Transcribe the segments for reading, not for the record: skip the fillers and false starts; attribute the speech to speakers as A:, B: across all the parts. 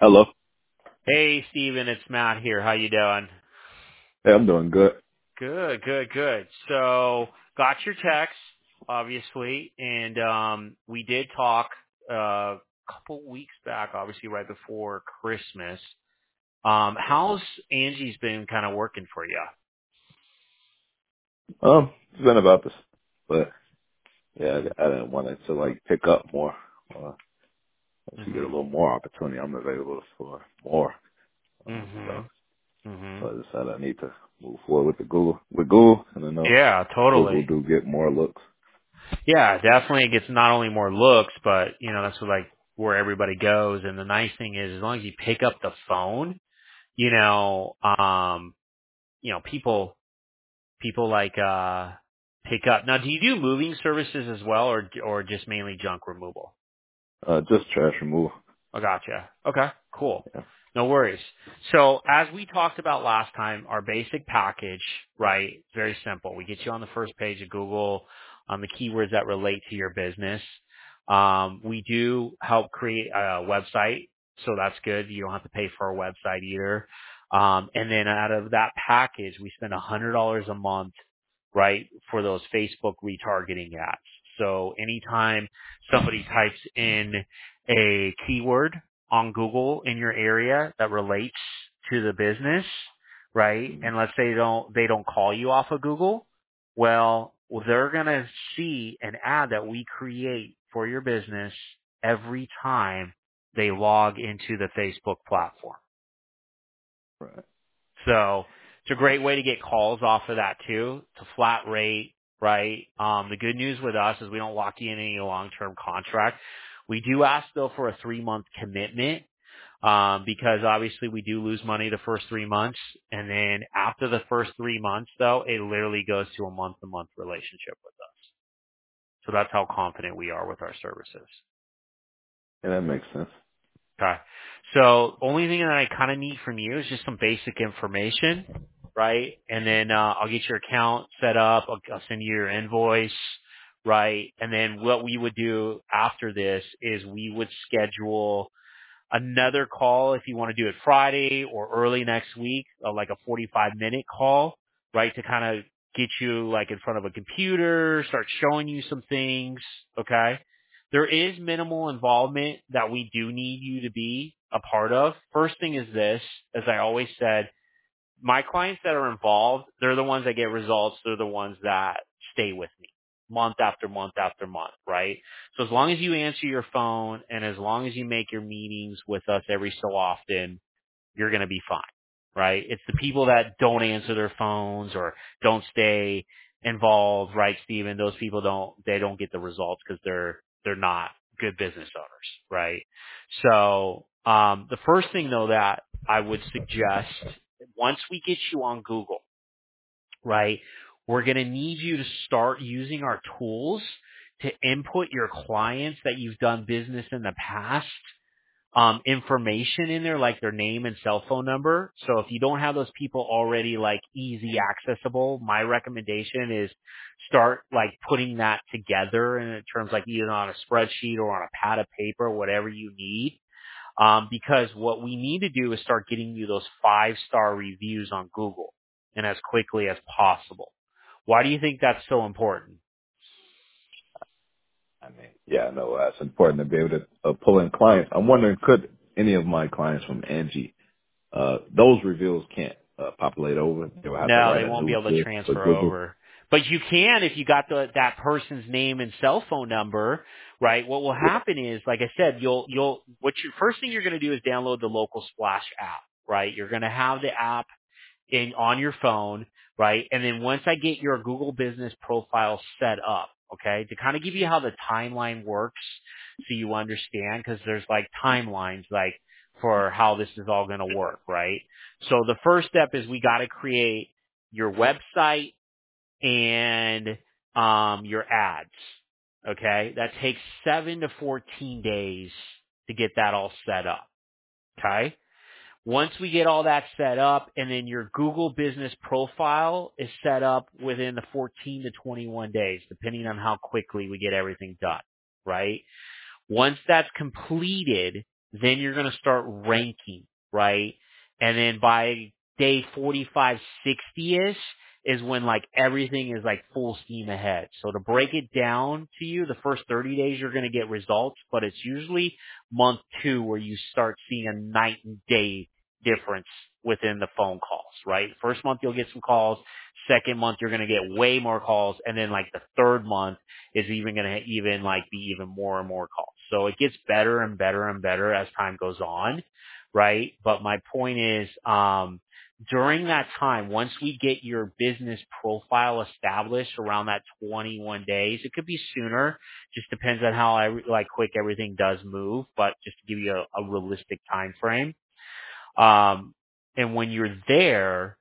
A: Hello.
B: Hey, Steven, it's Matt here. How you doing?
A: Hey, I'm doing good.
B: Good, good, good. So, got your text, obviously, and we did talk a couple weeks back, obviously right before Christmas. How's Angie's been kind of working for you?
A: It's been about this, but yeah, I didn't want it to like pick up more. To get a
B: Mhm.
A: little more opportunity, I'm available for more. So,
B: Mhm. Mhm.
A: so I decided I need to move forward with the Google, and I know
B: Yeah,
A: Google
B: totally.
A: do get more looks.
B: Yeah, definitely. It gets not only more looks, but that's what, like, where everybody goes. And the nice thing is, as long as you pick up the phone, you know, um, people like pick up. Now, do you do moving services as well, or just mainly junk removal?
A: Just trash removal.
B: I gotcha. Okay, cool.
A: Yeah.
B: No worries. So as we talked about last time, our basic package, right, very simple. We get you on the first page of Google on the keywords that relate to your business. We do help create a website, so that's good. You don't have to pay for a website either. And then out of that package, we spend $100 a month, right, for those Facebook retargeting ads. So anytime somebody types in a keyword on Google in your area that relates to the business, right?
A: Mhm.
B: And let's say they don't call you off of Google, well, they're going to see an ad that we create for your business every time they log into the Facebook platform.
A: Right.
B: So it's a great way to get calls off of that too. It's a flat rate, right? The good news with us is we don't lock you in any long-term contract. We do ask though for a 3-month commitment, because obviously we do lose money the first 3 months. And then after the first 3 months though, it literally goes to a month-to-month relationship with us. So that's how confident we are with our services.
A: Yeah, that makes sense.
B: Okay. So only thing that I kind of need from you is just some basic information, right? And then I'll get your account set up. I'll send you your invoice, right? And then what we would do after this is we would schedule another call if you want to do it Friday or early next week, like a 45-minute call, right? To kind of get you like in front of a computer, start showing you some things. Okay. There is minimal involvement that we do need you to be a part of. First thing is this, as I always said, my clients that are involved, they're the ones that get results. They're the ones that stay with me month after month after month, right? So as long as you answer your phone and as long as you make your meetings with us every so often, you're going to be fine, right? It's the people that don't answer their phones or don't stay involved, right, Steven? Those people they don't get the results because they're not good business owners, right? So, the first thing though that I would suggest, once we get you on Google, right, we're going to need you to start using our tools to input your clients that you've done business in the past, information in there, like their name and cell phone number. So if you don't have those people already like easy accessible, my recommendation is start like putting that together in terms like either on a spreadsheet or on a pad of paper, whatever you need. Because what we need to do is start getting you those 5-star reviews on Google and as quickly as possible. Why do you think that's so important?
A: I mean, yeah, no, that's important to be able to pull in clients. I'm wondering, could any of my clients from Angie those reveals can't populate over. You'll have to
B: No,
A: write
B: they
A: a
B: won't be
A: new
B: able to
A: list for
B: transfer
A: Google.
B: over. But you can if you got that person's name and cell phone number, right? What will
A: Yeah.
B: happen is, like I said, what your first thing you're going to do is download the Local Splash app, right? You're going to have the app on your phone, right? And then once I get your Google Business profile set up, okay, to kind of give you how the timeline works so you understand, because there's like timelines like for how this is all going to work, right? So the first step is we got to create your website and your ads. Okay? That takes 7 to 14 days to get that all set up. Okay? Once we get all that set up and then your Google business profile is set up within the 14 to 21 days, depending on how quickly we get everything done, right? Once that's completed, then you're going to start ranking, right? And then by day 45, 60-ish is when like everything is like full steam ahead. So to break it down to you, the first 30 days you're going to get results, but it's usually month 2 where you start seeing a night and day difference within the phone calls, right? First month you'll get some calls. Second month you're going to get way more calls. And then like the third month is even going to even like be even more and more calls. So it gets better and better and better as time goes on, right? But my point is, during that time, once we get your business profile established around that 21 days, it could be sooner, just depends on how like quick everything does move, but just to give you a realistic time frame. And when you're there,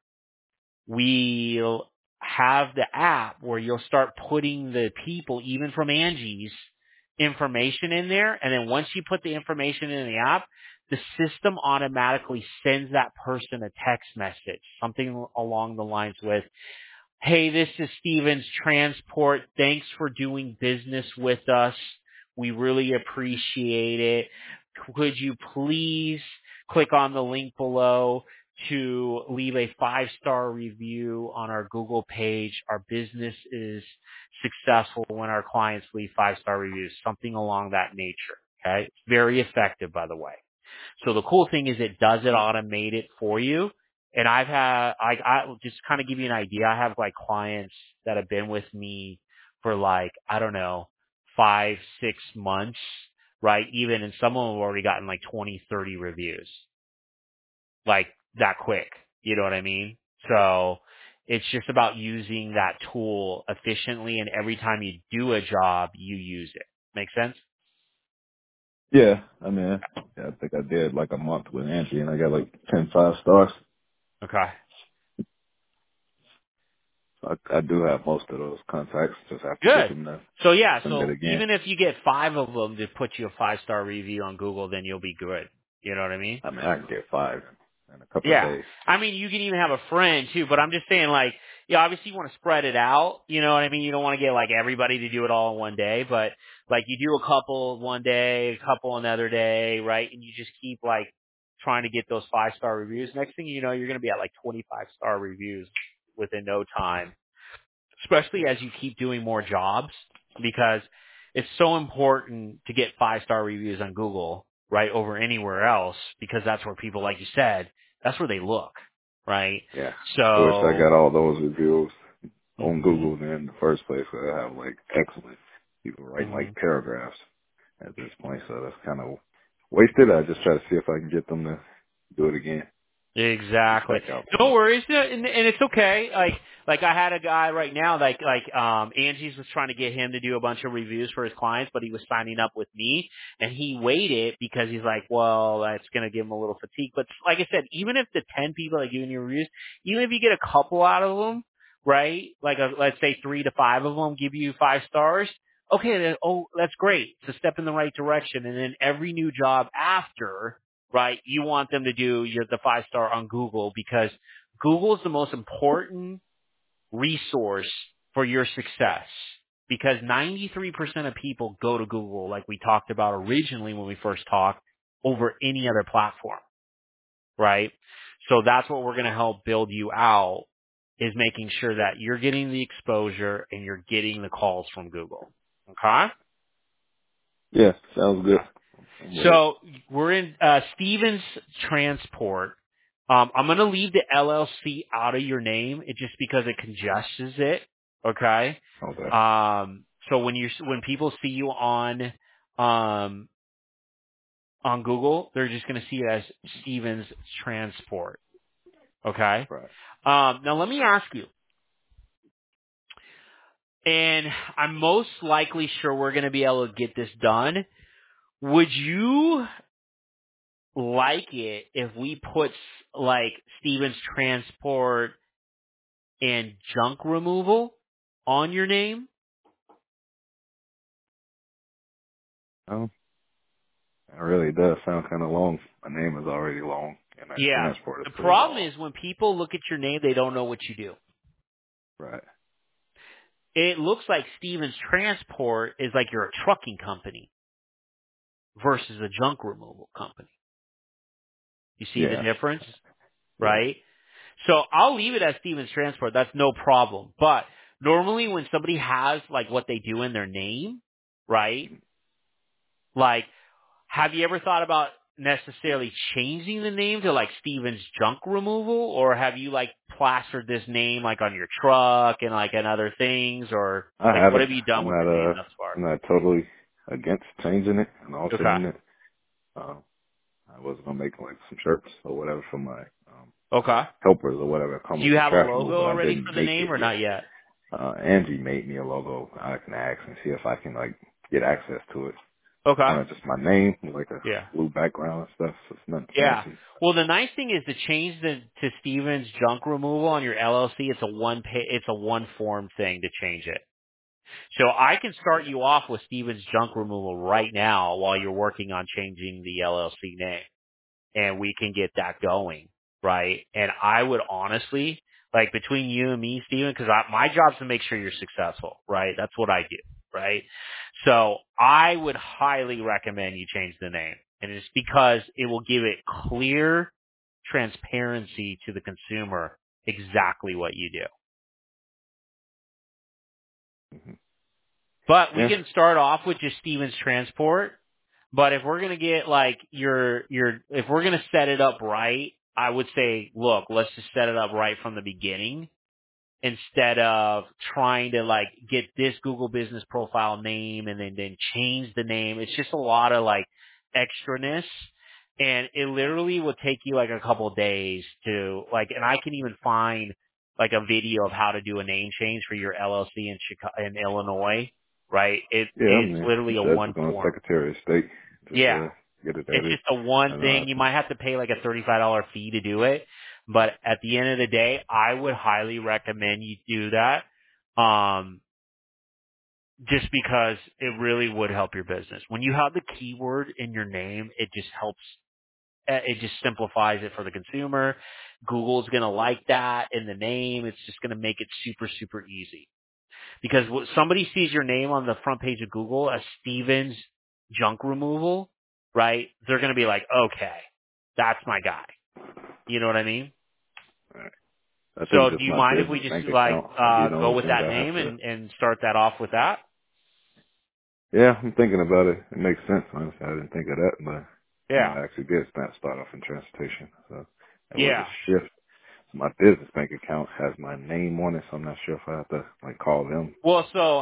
B: we'll have the app where you'll start putting the people, even from Angie's, information in there. And then once you put the information in the app, the system automatically sends that person a text message, something along the lines with, "Hey, this is Stevens Transport. Thanks for doing business with us. We really appreciate it. Could you please click on the link below to leave a 5-star review on our Google page? Our business is successful when our clients leave 5-star reviews," something along that nature. Okay? It's very effective, by the way. So the cool thing is it does it automate it for you. And I've had, I just kind of give you an idea. I have like clients that have been with me for like, I don't know, 5, 6 months, right? Even, and some of them have already gotten like 20, 30 reviews, like that quick. You know what I mean? So it's just about using that tool efficiently. And every time you do a job, you use it. Make sense?
A: Yeah, I mean, yeah, I think I did like a month with Angie, and I got like 10 5 stars.
B: Okay.
A: So I do have most of those contacts. Just have to get
B: Good.
A: them to
B: So yeah,
A: send it
B: so
A: again.
B: even if you get 5 of them to put you a 5-star review on Google, then you'll be good. You know what I mean?
A: I mean, I can get 5 in a couple of
B: Yeah.
A: days.
B: I mean, you can even have a friend too, but I'm just saying like, yeah, obviously you want to spread it out. You know what I mean? You don't want to get like everybody to do it all in one day, but like you do a couple one day, a couple another day, right? And you just keep like trying to get those 5-star reviews. Next thing you know, you're going to be at like 25-star reviews within no time, especially as you keep doing more jobs, because it's so important to get 5-star reviews on Google, right, over anywhere else, because that's where people, like you said, that's where they look, right?
A: Yeah. I wish I
B: So,
A: got all those reviews on
B: hmm
A: Google in the first place. I have like excellent people writing
B: hmm
A: like paragraphs at this point. So that's kind of wasted. I just try to see if I can get them to do it again. Reach
B: exactly.
A: back out to
B: No
A: them.
B: worries, and it's okay. Like I had a guy right now, Angie's was trying to get him to do a bunch of reviews for his clients, but he was signing up with me, and he waited because he's like, well, that's gonna give him a little fatigue. But like I said, even if the 10 people that are giving you reviews, even if you get a couple out of them, right? Like let's say 3 to 5 of them give you 5 stars. Okay, then, that's great. It's a step in the right direction. And then every new job after, right? You want them to do the 5-star on Google, because Google is the most important resource for your success, because 93% of people go to Google, like we talked about originally when we first talked, over any other platform, right? So that's what we're going to help build you out, is making sure that you're getting the exposure and you're getting the calls from Google. Okay?
A: Yeah, sounds good.
B: Okay.
A: I'm with it.
B: So we're in Stevens Transport. I'm going to leave the LLC out of your name, just because it congests it. Okay.
A: Okay.
B: So when people see you um, on Google, they're just going to see it as Stevens Transport. Okay.
A: Right.
B: Now let me ask you, and I'm most likely sure we're going to be able to get this done. Would you like it if we put like Stevens Transport and junk removal on your name?
A: Oh, it really does sound kind of long. My name is already long, and that
B: Yeah.
A: transport is
B: The
A: pretty
B: problem
A: long.
B: is when people look at your name, they don't know what you do.
A: Right.
B: It looks like Stevens Transport is like you're a trucking company. versus a junk removal company. You see the
A: Yeah.
B: difference,
A: Yeah.
B: right? So I'll leave it as Stevens Transport. That's no problem. But normally when somebody has like what they do in their name, right? Like, have you ever thought about necessarily changing the name to like Stevens Junk Removal, or have you like plastered this name like on your truck and like in other things, or
A: I
B: like what
A: haven't.
B: have you done
A: I'm
B: with
A: not.
B: the name thus far?
A: I'm not totally against changing it and
B: Okay.
A: altering it. Um, I was gonna make like some shirts or whatever for my
B: Okay.
A: helpers or whatever come
B: Do
A: with
B: you
A: the
B: have a
A: trash removal,
B: logo
A: but I
B: already
A: didn't
B: for the
A: make
B: name
A: it
B: or
A: yet.
B: not yet?
A: Angie made me a logo. I can ask and see if I can like get access to it.
B: Okay.
A: Kind of just my name with like a
B: Yeah.
A: blue background and stuff. So it's nothing
B: Yeah.
A: fancy.
B: Well, the nice thing is to change to Stevens Junk Removal on your LLC. It's a one form thing to change it. So I can start you off with Stevens Junk Removal right now while you're working on changing the LLC name, and we can get that going, right? And I would honestly, like between you and me, Steven, because my job is to make sure you're successful, right? That's what I do, right? So I would highly recommend you change the name, and it's because it will give it clear transparency to the consumer exactly what you do. But we
A: Yeah.
B: can start off with just Stevens Transport. But if we're gonna get like if we're gonna set it up right, I would say, look, let's just set it up right from the beginning instead of trying to like get this Google Business Profile name and then change the name. It's just a lot of like extraness, and it literally will take you like a couple of days to like. And I can even find like a video of how to do a name change for your LLC in in Illinois. Right?
A: Yeah. I
B: It's
A: mean,
B: literally
A: he
B: a
A: says
B: one
A: it's going to
B: form.
A: Secretary of State. Just
B: Yeah.
A: get it
B: It's
A: added.
B: just a one
A: I know how
B: thing. You
A: to.
B: might have to pay like a $35 fee to do it. But at the end of the day, I would highly recommend you do that. Just because it really would help your business. When you have the keyword in your name, it just helps. It just simplifies it for the consumer. Google's going to like that in the name. It's just going to make it super, super easy. Because when somebody sees your name on the front page of Google as Stevens Junk Removal, right? They're going to be like, okay, that's my guy. You know what I mean?
A: I think
B: So do
A: just
B: you
A: my
B: mind if we
A: business
B: just
A: bank
B: like
A: account would be the
B: go
A: only
B: with
A: thing
B: that
A: I have
B: name
A: to.
B: and start that off with that?
A: Yeah, I'm thinking about it. It makes sense. Honestly, I didn't think of that, but
B: Yeah.
A: I actually did start off in transportation. So it was a
B: Yeah.
A: shift. My business bank account has my name on it, so I'm not sure if I have to like call them.
B: Well, so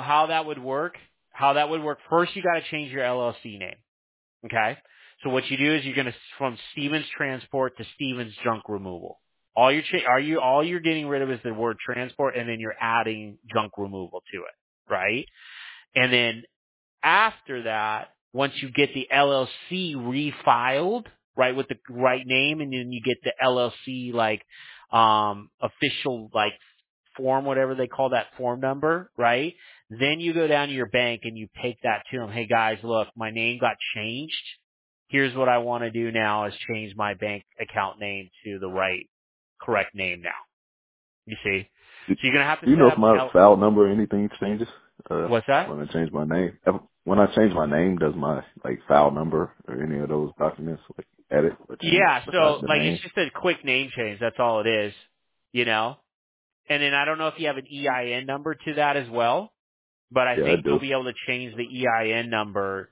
B: how that would work, first you got to change your LLC name. Okay? So what you do is you're going to, from Stevens Transport to Stevens Junk Removal. All you're getting rid of is the word transport, and then you're adding junk removal to it, right? And then after that, once you get the LLC refiled, right, with the right name, and then you get the LLC like official like form, whatever they call that form number, right? Then you go down to your bank and you take that to them. Hey guys, look, my name got changed. Here's what I want to do now is change my bank account name to the correct name now. You see?
A: Do,
B: So you're gonna have to
A: do you
B: set
A: know if
B: up an
A: my file number or anything changes
B: what's that?
A: when I change my name? When I change my name, does my like file number or any of those documents like edit or change
B: Yeah,
A: besides
B: so
A: the
B: like
A: name?
B: it's just a quick name change. That's all it is, you know. And then I don't know if you have an EIN number to that as well, but I
A: Yeah, I
B: think
A: do.
B: you'll be able to change the EIN number.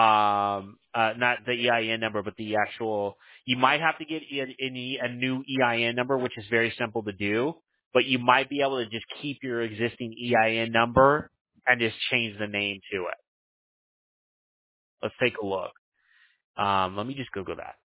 B: Not the EIN number, but the actual. You might have to get a new EIN number, which is very simple to do. But you might be able to just keep your existing EIN number and just change the name to it. Let's take a look. Let me just Google that.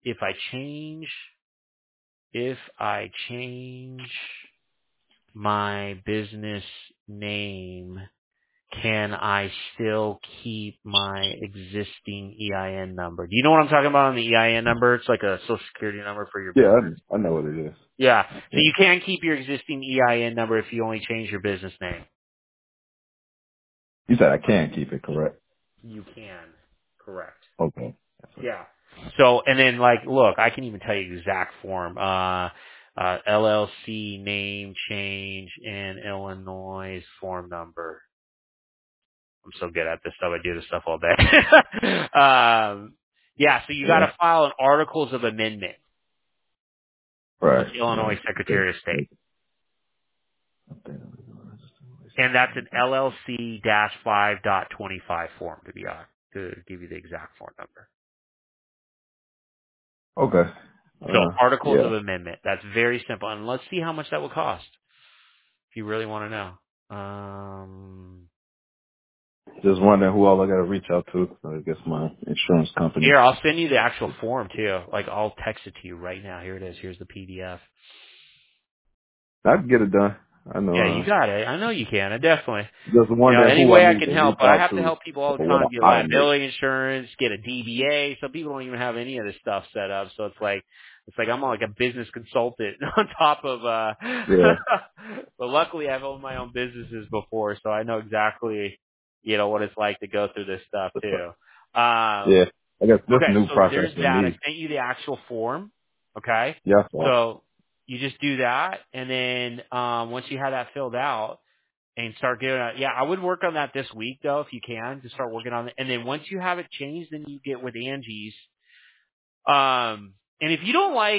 B: If I change my business name, can I still keep my existing EIN number? Do you know what I'm talking about on the EIN number? It's like a social security number for your
A: Yeah,
B: business.
A: I know what it is.
B: Yeah. So
A: Yeah.
B: you can keep your existing EIN number if you only change your business name.
A: You said I can keep it, correct?
B: You can. Correct.
A: Okay. That's what,
B: Yeah. So, and then like, look, I can even tell you exact form. LLC name change in Illinois form number. I'm so good at this stuff. I do this stuff all day. Yeah, so you got
A: Yeah.
B: to file an Articles of Amendment with
A: Right.
B: the Illinois
A: Okay.
B: Secretary of State.
A: Okay.
B: And that's an LLC-5.25 form to give you the exact form number.
A: Okay.
B: So Articles
A: Yeah.
B: of Amendment. That's very simple. And let's see how much that will cost if you really want to know.
A: Just wondering who all I got to reach out to. I guess my insurance company.
B: Here, I'll send you the actual form too. Like I'll text it to you right now. Here it is. Here's the PDF.
A: I can get it done. I know.
B: Yeah, you got it. I know you can. I definitely.
A: Just wondering
B: Any
A: who I
B: way I
A: need
B: can
A: to
B: help,
A: reach
B: but I
A: out
B: have to
A: to
B: help people all the
A: for what
B: time get
A: I make.
B: liability insurance, get a DBA. Some people don't even have any of this stuff set up, so it's like I'm like a business consultant on top of
A: Yeah.
B: but luckily I've owned my own businesses before, so I know exactly, what it's like to go through this stuff too.
A: Yeah. I guess this
B: Okay,
A: new
B: so
A: process
B: there's
A: for
B: that. I
A: me.
B: sent you the actual form. Okay.
A: Yeah. So,
B: So you just do that, and then once you have that filled out, and start doing it. Yeah, I would work on that this week though, if you can, to start working on it. And then once you have it changed, then you get with Angie's. And if you don't like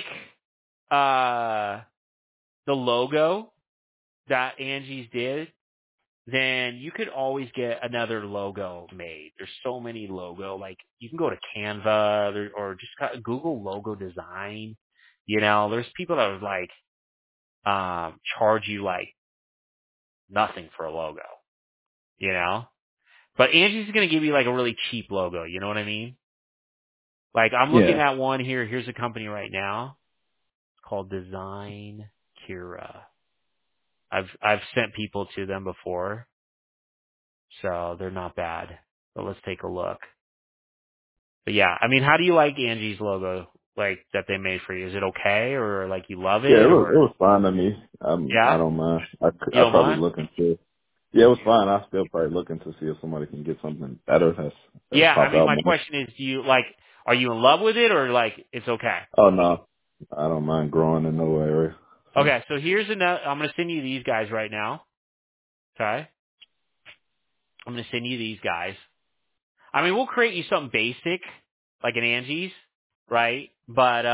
B: the logo that Angie's did, then you could always get another logo made. There's so many logo. Like you can go to Canva or just Google logo design. There's people that would like charge you like nothing for a logo. You know. But Angie's going to give you like a really cheap logo. You know what I mean? Like I'm looking
A: yeah.
B: at one here. Here's a company right now. It's called Design Kira. I've sent people to them before, so they're not bad. But let's take a look. But yeah, I mean, how do you like Angie's logo? Like that they made for you? Is it okay, or like you love
A: Yeah.
B: it,
A: It
B: or
A: was fine to me. I
B: yeah?
A: don't mind. I
B: You
A: I
B: don't
A: probably
B: mind?
A: looking to. Yeah, it was fine. I still probably looking to see if somebody can get something better that'll
B: Yeah, I
A: pop
B: mean,
A: out
B: my
A: more.
B: question is, are you in love with it, or like it's okay?
A: Oh no, I don't mind growing in no area. So
B: Okay, so here's another. I'm going to send you these guys right now. Okay. I'm going to send you these guys. I mean, we'll create you something basic, like an Angie's, right? But,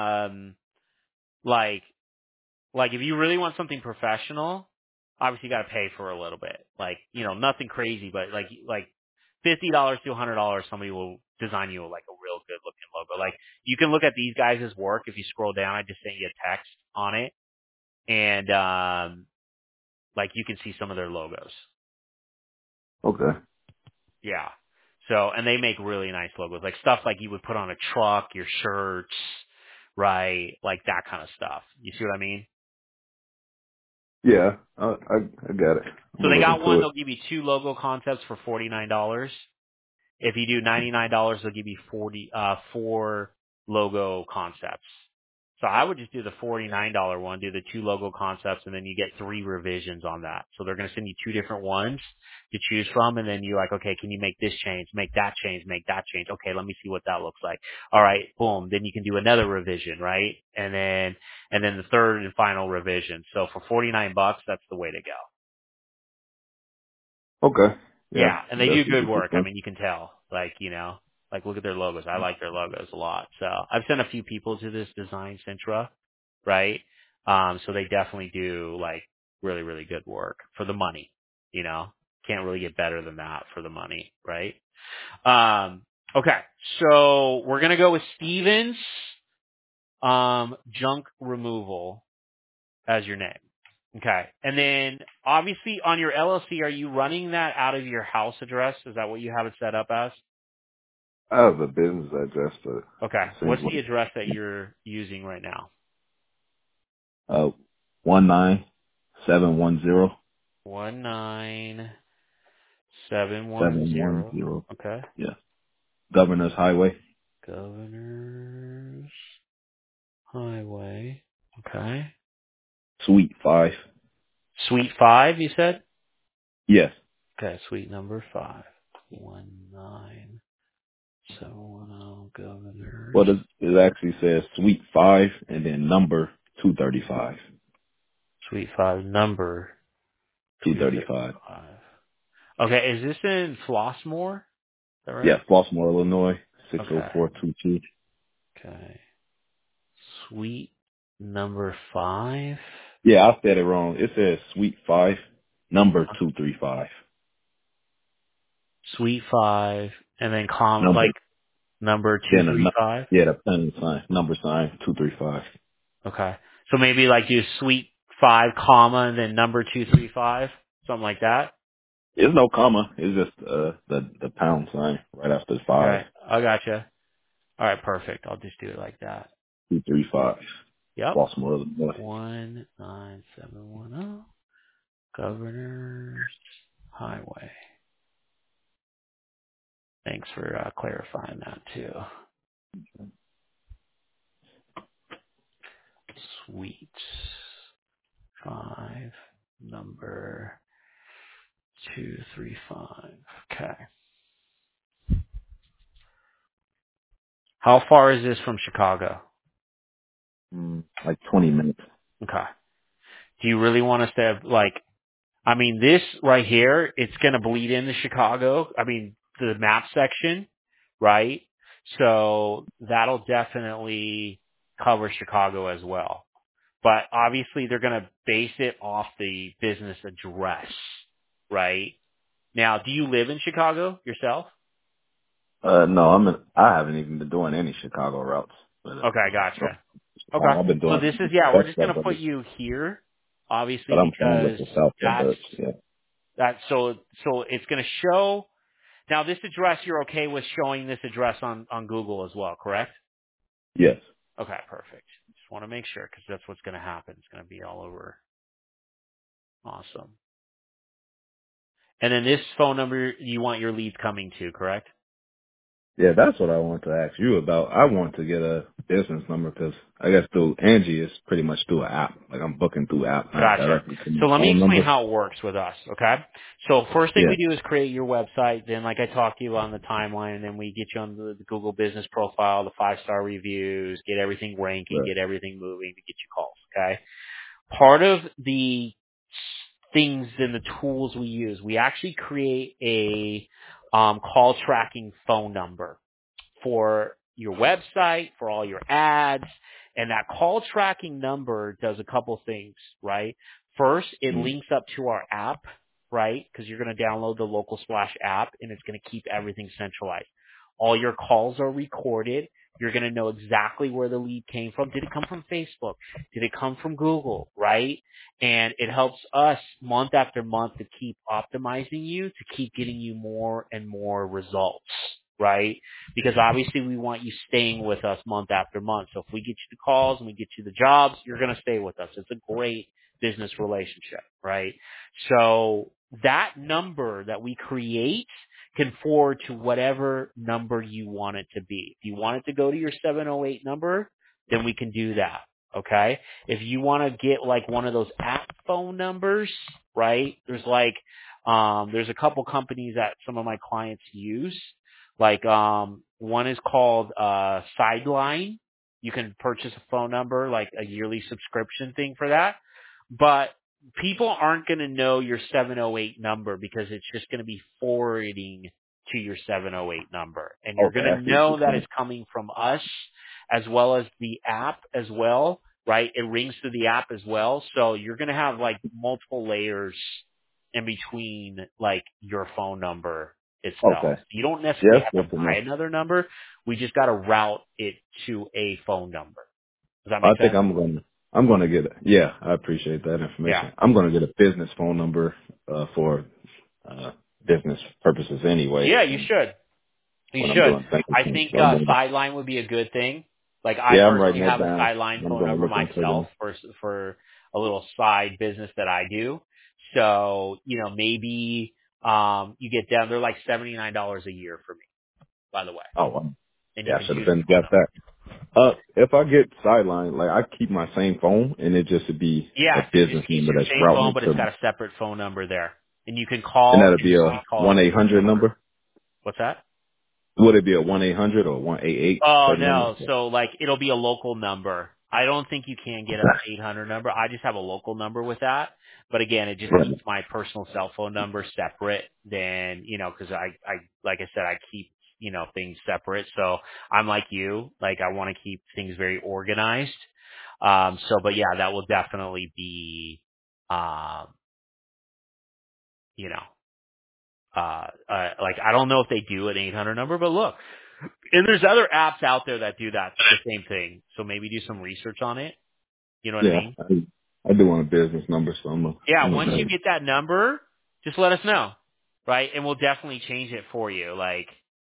B: like, if you really want something professional, obviously you got to pay for a little bit. Like, nothing crazy, but like $50 to $100, somebody will design you like a real good looking logo. Like, you can look at these guys' work. If you scroll down, I just sent you a text on it. And, like, you can see some of their logos.
A: okay.
B: Yeah. So, and they make really nice logos, like stuff like you would put on a truck, your shirts, right? Like that kind of stuff. You see what I mean?
A: Yeah, I got it. I'm
B: So
A: gonna
B: they
A: look
B: got
A: into
B: one,
A: it.
B: they'll give you two logo concepts for $49. If you do $99, they'll give you 4 logo concepts. So I would just do the $49 one, do the 2 logo concepts, and then you get 3 revisions on that. So they're going to send you 2 different ones to choose from, and then you're like, okay, can you make this change, make that change, make that change? Okay, let me see what that looks like. All right, boom. Then you can do another revision, right? And then the third and final revision. So for $49, that's the way to go.
A: Okay. Yeah,
B: Yeah, and they do
A: definitely
B: good
A: get this
B: work. I
A: done.
B: mean, you can tell. Like look at their logos. I like their logos a lot. So I've sent a few people to this Design Centra, right? So they definitely do like really, really good work for the money. Can't really get better than that for the money, right? Okay, so we're gonna go with Stevens, Junk Removal as your name. Okay. And then obviously on your LLC, are you running that out of your house address? Is that what you have it set up as?
A: I have a business address, but
B: Okay.
A: it seems
B: What's the
A: like
B: address that you're using right now?
A: 19710
B: 19710.
A: 710.
B: Okay.
A: Yeah, Governor's Highway,
B: Governor's Highway. Okay.
A: Suite 5.
B: Suite 5, you said?
A: Yes.
B: Okay. Suite number 5. 19710 Governor's.
A: Well, it actually says Suite 5 and then number 235.
B: Suite 5, number
A: 235.
B: 235. Okay, is this in Flossmoor? Is that
A: Yeah,
B: right?
A: Baltimore, Illinois,
B: Okay.
A: 6042T.
B: Okay. Suite number 5.
A: Yeah, I said it wrong. It says Suite 5, number 235.
B: Suite 5, and then comma,
A: Number,
B: like number
A: then a,
B: 235.
A: yeah, the penny sign, number sign, 235.
B: Okay. So maybe like do suite 5 comma and then number 235, something like that.
A: There's no comma. It's just the pound sign right after the 5,
B: Okay. I gotcha. All right. Perfect. I'll just do it like that.
A: 235.
B: Yep.
A: Baltimore, Illinois.
B: 19710 Governor's Highway. Thanks for clarifying that too. Suite 5, number 235. Okay. How far is this from Chicago?
A: Like 20 minutes.
B: Okay. Do you really want us to have, like, I mean, this right here, it's going to bleed into Chicago. I mean, the map section, right? So that'll definitely cover Chicago as well. But obviously they're going to base it off the business address, right? Now, do you live in Chicago yourself?
A: No, I haven't even been doing any Chicago routes. But,
B: Okay,
A: no,
B: gotcha. Okay.
A: I've been
B: So
A: doing
B: this is, yeah, we're
A: west
B: just going to put
A: suburbs,
B: you here, obviously,
A: but I'm fine with
B: because
A: the south
B: that's,
A: suburbs. Yeah.
B: so it's going to show. Now, this address, you're okay with showing this address on Google as well, correct?
A: Yes.
B: Okay, perfect. Just want to make sure because that's what's going to happen. It's going to be all over. Awesome. And then this phone number, you want your leads coming to, correct?
A: Yeah, that's what I want to ask you about. I want to get a business number because I guess through Angie, it's pretty much through an app. Like I'm booking through app, not
B: Gotcha.
A: directly to my
B: So let me
A: phone
B: explain
A: number.
B: how it works with us, okay? So first thing
A: Yeah.
B: we do is create your website. Then, like I talked to you on the timeline, and then we get you on the Google business profile, the 5-star reviews, get everything ranking,
A: Right.
B: get everything moving to get you calls, okay? Part of the things and the tools we use, we actually create a call tracking phone number for your website, for all your ads, and that call tracking number does a couple things, right? First, it
A: Mm.
B: links up to our app, right? Because you're going to download the Local Splash app, and it's going to keep everything centralized. All your calls are recorded. You're going to know exactly where the lead came from. Did it come from Facebook? Did it come from Google, right? And it helps us month after month to keep optimizing you, to keep getting you more and more results, right? Because obviously we want you staying with us month after month. So if we get you the calls and we get you the jobs, you're going to stay with us. It's a great business relationship, right? So that number that we create can forward to whatever number you want it to be. If you want it to go to your 708 number, then we can do that. Okay. If you want to get like one of those app phone numbers, right? There's a couple companies that some of my clients use. Like, one is called, Sideline. You can purchase a phone number, like a yearly subscription thing for that. But people aren't going to know your 708 number because it's just going to be forwarding to your 708 number. And you're
A: Okay,
B: going to
A: I see what you're
B: know that
A: saying.
B: it's coming from us as well as the app as well, right? It rings through the app as well. So you're going to have like multiple layers in between like your phone number itself.
A: Okay.
B: You don't necessarily
A: Yes,
B: have
A: good
B: to
A: to
B: buy
A: know.
B: another number. We just got to route it to a phone number. Does that
A: I
B: make
A: think
B: sense?
A: I'm gonna get it. Yeah, I appreciate that
B: Yeah.
A: information. I'm gonna get a business phone number for uh business purposes anyway.
B: Yeah, you
A: And
B: should. You
A: when I'm
B: should.
A: doing things,
B: I think
A: so I'm gonna,
B: Sideline would be a good thing. Like I
A: yeah, I'm
B: personally
A: writing that
B: have a
A: down.
B: Sideline
A: I'm
B: phone
A: gonna
B: number
A: look into
B: myself
A: them.
B: for a little side business that I do. So, maybe you get down, they're like $79 a year for me, by the way.
A: Oh,
B: And you
A: yeah, I
B: can
A: should have
B: choose a
A: been
B: phone
A: got
B: number.
A: that. If I get sidelined, like I keep my same phone, and it just would be a
B: Yeah, so it just
A: business
B: keeps
A: number
B: your
A: that's
B: same phone,
A: routing
B: but
A: to
B: it's
A: me,
B: got a separate phone number there. And you can
A: and
B: call,
A: that'll
B: and
A: be
B: we
A: a
B: call it a local
A: 1-800
B: number.
A: number.
B: What's that?
A: Would it be a 1-800 or 188
B: Oh
A: type number?
B: no, so like it'll be a local number. I don't think you can get an 800 number. I just have a local number with that. But again, it just
A: Right.
B: keeps my personal cell phone number separate than, because I, like I said, I keep things separate. So I'm like you, like I want to keep things very organized. But yeah, that will definitely be, um, you know, like I don't know if they do an 800 number, but look, and there's other apps out there that do that, the same thing. So maybe do some research on it. You know what I
A: Yeah,
B: mean?
A: I do want a business number, so
B: Yeah.
A: I'm
B: Once you
A: gonna.
B: get that number, just let us know. Right. And we'll definitely change it for you. Like,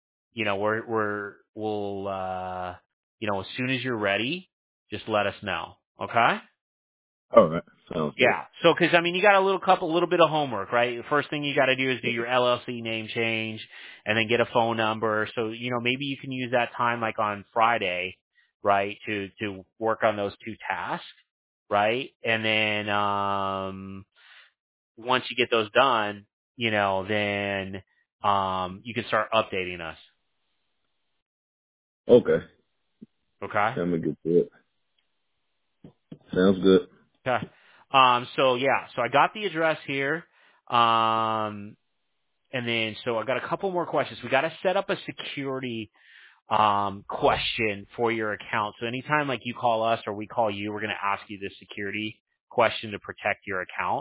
B: we'll, as soon as you're ready, just let us know. Okay?
A: All right, sounds good.
B: Yeah. So, cause I mean, you got a little bit of homework, right? The first thing you got to do is do your LLC name change and then get a phone number. So, maybe you can use that time like on Friday, right? To work on those two tasks, right? And then, once you get those done, then, you can start updating us.
A: Okay,
B: Okay?
A: I'm gonna get to it. Sounds good.
B: Okay. So I got the address here. And then, so I got a couple more questions. We got to set up a security, question for your account. So anytime like you call us or we call you, we're going to ask you this security question to protect your account.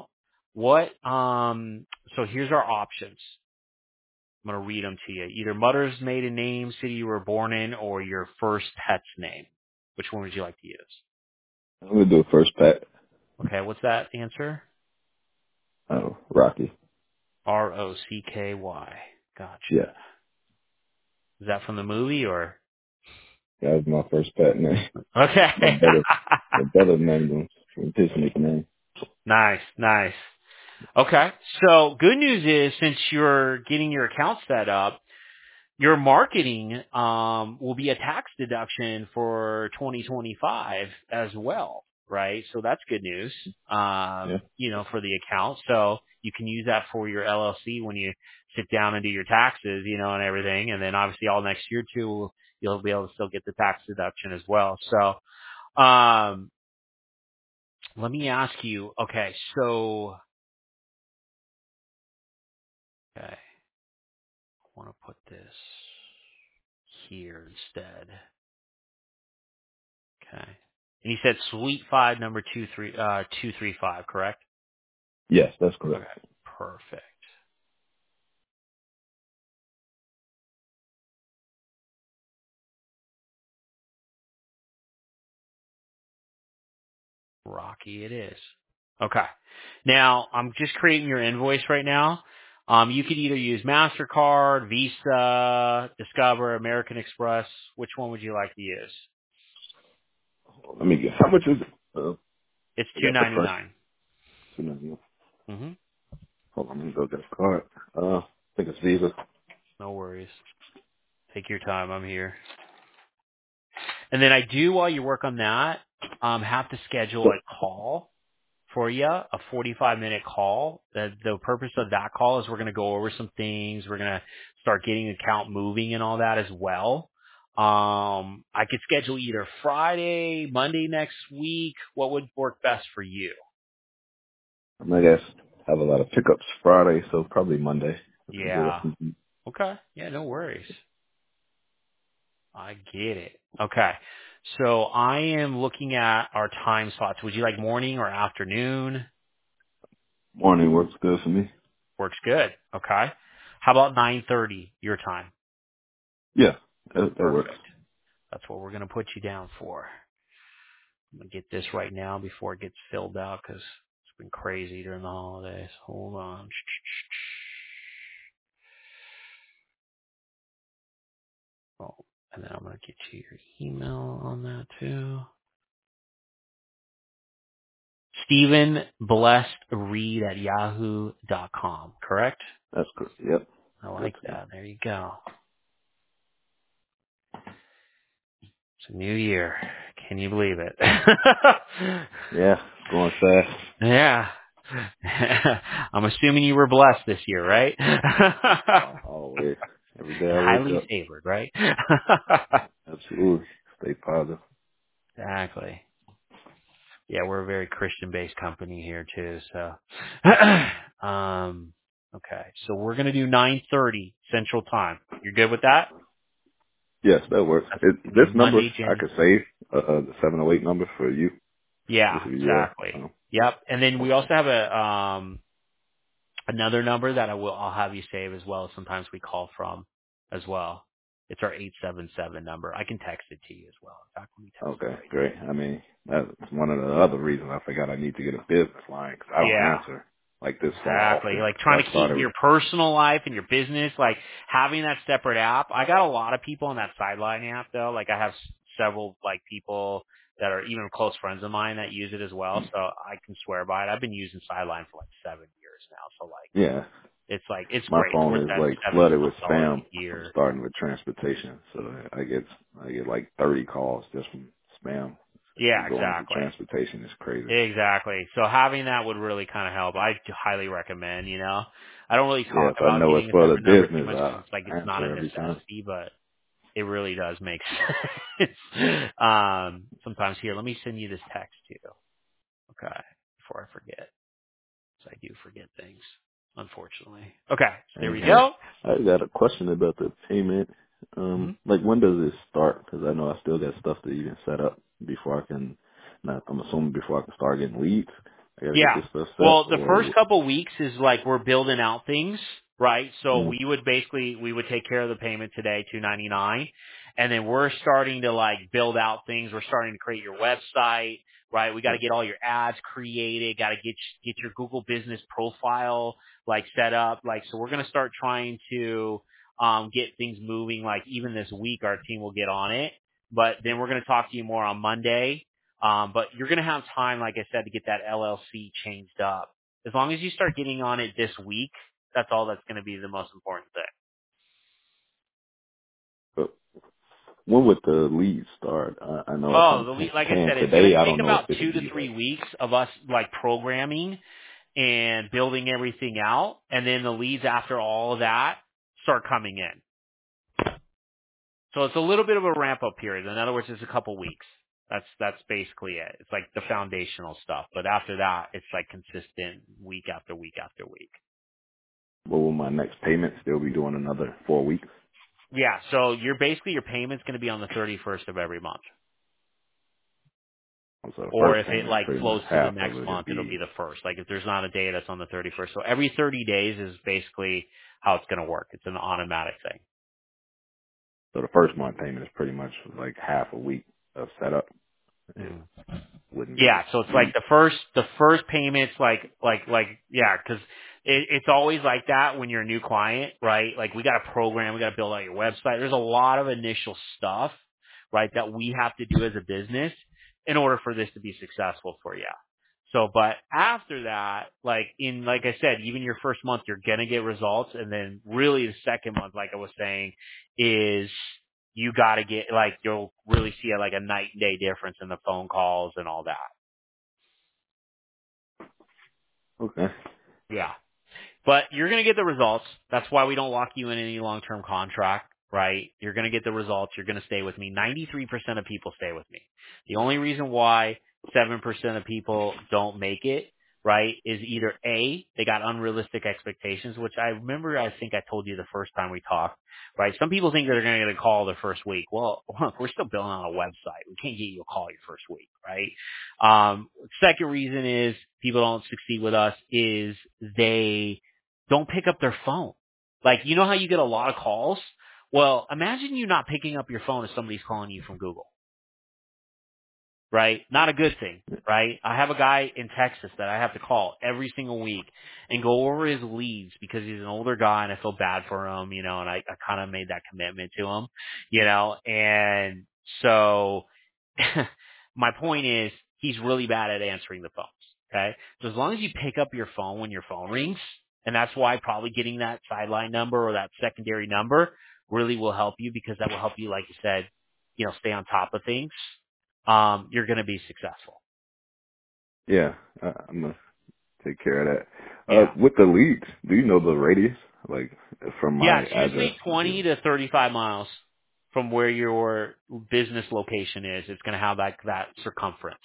B: So here's our options. I'm going to read them to you. Either mother's maiden name, city you were born in, or your first pet's name. Which one would you like to use?
A: I'm gonna do a first pack.
B: Okay. What's that answer?
A: Oh, Rocky.
B: Rocky. Gotcha.
A: Yeah,
B: Is that from the movie or?
A: that was my first pet name. My
B: Okay.
A: brother, my brother named him from his nickname.
B: Nice, nice. Okay. So good news is since you're getting your account set up, your marketing will be a tax deduction for 2025 as well, right? So that's good news,
A: Yeah.
B: for the account. So you can use that for your LLC when you sit down and do your taxes, and everything. And then obviously all next year too, you'll be able to still get the tax deduction as well. So, let me ask you, okay, so, okay, I want to put this here instead. Okay. And you said Suite 5, number 235, correct?
A: Yes, that's
B: Okay.
A: correct.
B: Perfect. Rocky it is. Okay. Now, I'm just creating your invoice right now. You could either use MasterCard, Visa, Discover, American Express. Which one would you like to use?
A: Let me get. How much is it?
B: It's
A: I got the first.
B: $2.99.
A: 290.
B: Mm-hmm.
A: Hold on, let me go get a card. I think it's Visa.
B: No worries. Take your time. I'm here. And then I do, while you work on that, have to schedule a call for you, a 45-minute call. The purpose of that call is we're going to go over some things. We're going to start getting the account moving and all that as well. I could schedule either Friday, Monday next week. What would work best for you?
A: I guess have a lot of pickups Friday, so probably Monday. I can get
B: Yeah.
A: up and
B: Okay. Yeah, no worries. I get it. Okay. So I am looking at our time slots. Would you like morning or afternoon?
A: morning works good for me.
B: Works good. Okay. How about 9:30 your time?
A: Yeah, that works.
B: Perfect. That's what we're going to put you down for. I'm going to get this right now before it gets filled out because it's been crazy during the holidays. Hold on. Oh, and then I'm going to get you your email on that too. Stephen Blessed Reed at yahoo.com, correct?
A: That's good. Yep.
B: I
A: Good
B: like
A: to me.
B: that. There you go. It's a new year. Can you believe it?
A: Yeah, it's going fast.
B: Yeah. I'm assuming you were blessed this year, right?
A: Always. Every day
B: And
A: I wake
B: highly
A: up.
B: favored, right?
A: Absolutely. Stay positive.
B: Exactly. Yeah, we're a very Christian-based company here too. So, okay. So we're gonna do 9:30 Central Time. You're good with that?
A: Yes, that works.
B: That's going to
A: This
B: be
A: number
B: Monday,
A: I
B: January.
A: could save the 708 number for you.
B: Yeah,
A: This would be your.
B: exactly. Yep. And then we
A: Okay.
B: also have another number that I'll have you save as well. Sometimes we call from as well. It's our 877 number. I can text it to you as well. In fact, let me text it
A: Okay,
B: right
A: great. I mean, that's one of the other reasons I forgot I need to get a business line because I
B: now.
A: don't
B: Yeah.
A: answer like this phone
B: Exactly.
A: often.
B: Like
A: So
B: trying
A: I
B: to keep
A: started.
B: your personal life and your business, like having that separate app. I got a lot of people on that sideline app though. Like I have several like people that are even close friends of mine that use it as well. So I can swear by it. I've been using sideline for like 7 years now. So
A: Yeah,
B: it's
A: my
B: great. It's
A: phone
B: worth
A: is
B: that
A: like
B: 70
A: flooded with
B: something dollars
A: spam
B: a
A: from
B: year.
A: starting with transportation. So I get like 30 calls just from spam.
B: Yeah,
A: Going to
B: exactly.
A: transportation is crazy.
B: Exactly. So having that would really kind of help. I highly recommend, I don't really
A: Yeah,
B: talk
A: if I
B: about
A: know it's
B: getting a
A: for the
B: separate number too
A: business,
B: much because
A: I
B: it's like it's not a
A: answer every time.
B: necessity, but it really does make sense. Sometimes here, let me send you this text too. Okay. Before I forget. Because I do forget things, unfortunately. Okay. So there
A: And
B: we
A: hey,
B: go.
A: I got a question about the payment.
B: hmm
A: Like when does it start? Because I know I still got stuff to even set up before I can. Not, I'm assuming before I can start getting leads, I got to get
B: Yeah.
A: this stuff set.
B: Well, the first couple weeks is like we're building out things, right? So
A: Mm,
B: we would take care of the payment today, $299, and then we're starting to like build out things. We're starting to create your website, right? We got to get all your ads created. Got to get your Google Business profile like set up. Like so, we're gonna start trying to get things moving. Like even this week, our team will get on it. But then we're gonna talk to you more on Monday. But you're going to have time, like I said, to get that LLC changed up. As long as you start getting on it this week, that's all that's going to be the most important thing.
A: but when would the leads start? I know if
B: Oh,
A: I'm
B: like I
A: paying
B: said, it's going
A: today,
B: to
A: I
B: take
A: don't know if
B: about
A: it
B: two
A: would
B: to
A: be
B: three
A: like.
B: weeks of us like programming and building everything out, and then the leads after all of that start coming in. So it's a little bit of a ramp up period. In other words, it's a couple weeks. That's basically it. It's like the foundational stuff. But after that, it's like consistent week after week after week.
A: What will my next payment still be doing another 4 weeks?
B: Yeah, so your payment's going to be on the 31st of every month.
A: So the
B: Or
A: first
B: if it
A: payment,
B: like
A: pretty much
B: flows to the
A: half of
B: next
A: it would
B: month, it'll
A: be.
B: be the first. Like if there's not a day that's on the 31st. So every 30 days is basically how it's going to work. It's an automatic thing.
A: So the first month payment is pretty much like half a week of setup. It
B: Mhm.
A: wouldn't be
B: Yeah, so it's like
A: leads.
B: the first payment's yeah, because it's always like that when you're a new client, right? Like we got to program, we got to build out your website. There's a lot of initial stuff, right, that we have to do as a business in order for this to be successful for you. So, but after that, like I said, even your first month, you're gonna get results, and then really the second month, like I was saying, is you got to get like you'll really see like a night and day difference in the phone calls and all that.
A: Okay.
B: Yeah. But you're going to get the results. That's why we don't lock you in any long-term contract, right? You're going to get the results. You're going to stay with me. 93% of people stay with me. The only reason why 7% of people don't make it, right, is either A, they got unrealistic expectations, which I remember I think I told you the first time we talked, right? Some people think they're going to get a call the first week. Well, look, we're still building on a website. We can't get you a call your first week, right? Second reason is people don't succeed with us is they don't pick up their phone. Like, you know how you get a lot of calls? Well, imagine you not picking up your phone if somebody's calling you from Google, right? Not a good thing, right? I have a guy in Texas that I have to call every single week and go over his leads because he's an older guy and I feel bad for him, and I kind of made that commitment to him, and so my point is he's really bad at answering the phones. Okay. So as long as you pick up your phone when your phone rings, and that's why probably getting that sideline number or that secondary number really will help you because that will help you, like you said, stay on top of things. You're going to be successful.
A: Yeah, I'm gonna take care of that.
B: Yeah.
A: With the leads, do you know the radius? Like from my
B: Yeah. It's
A: address
B: usually
A: to
B: 20 to 35 miles from where your business location is. It's going to have that circumference.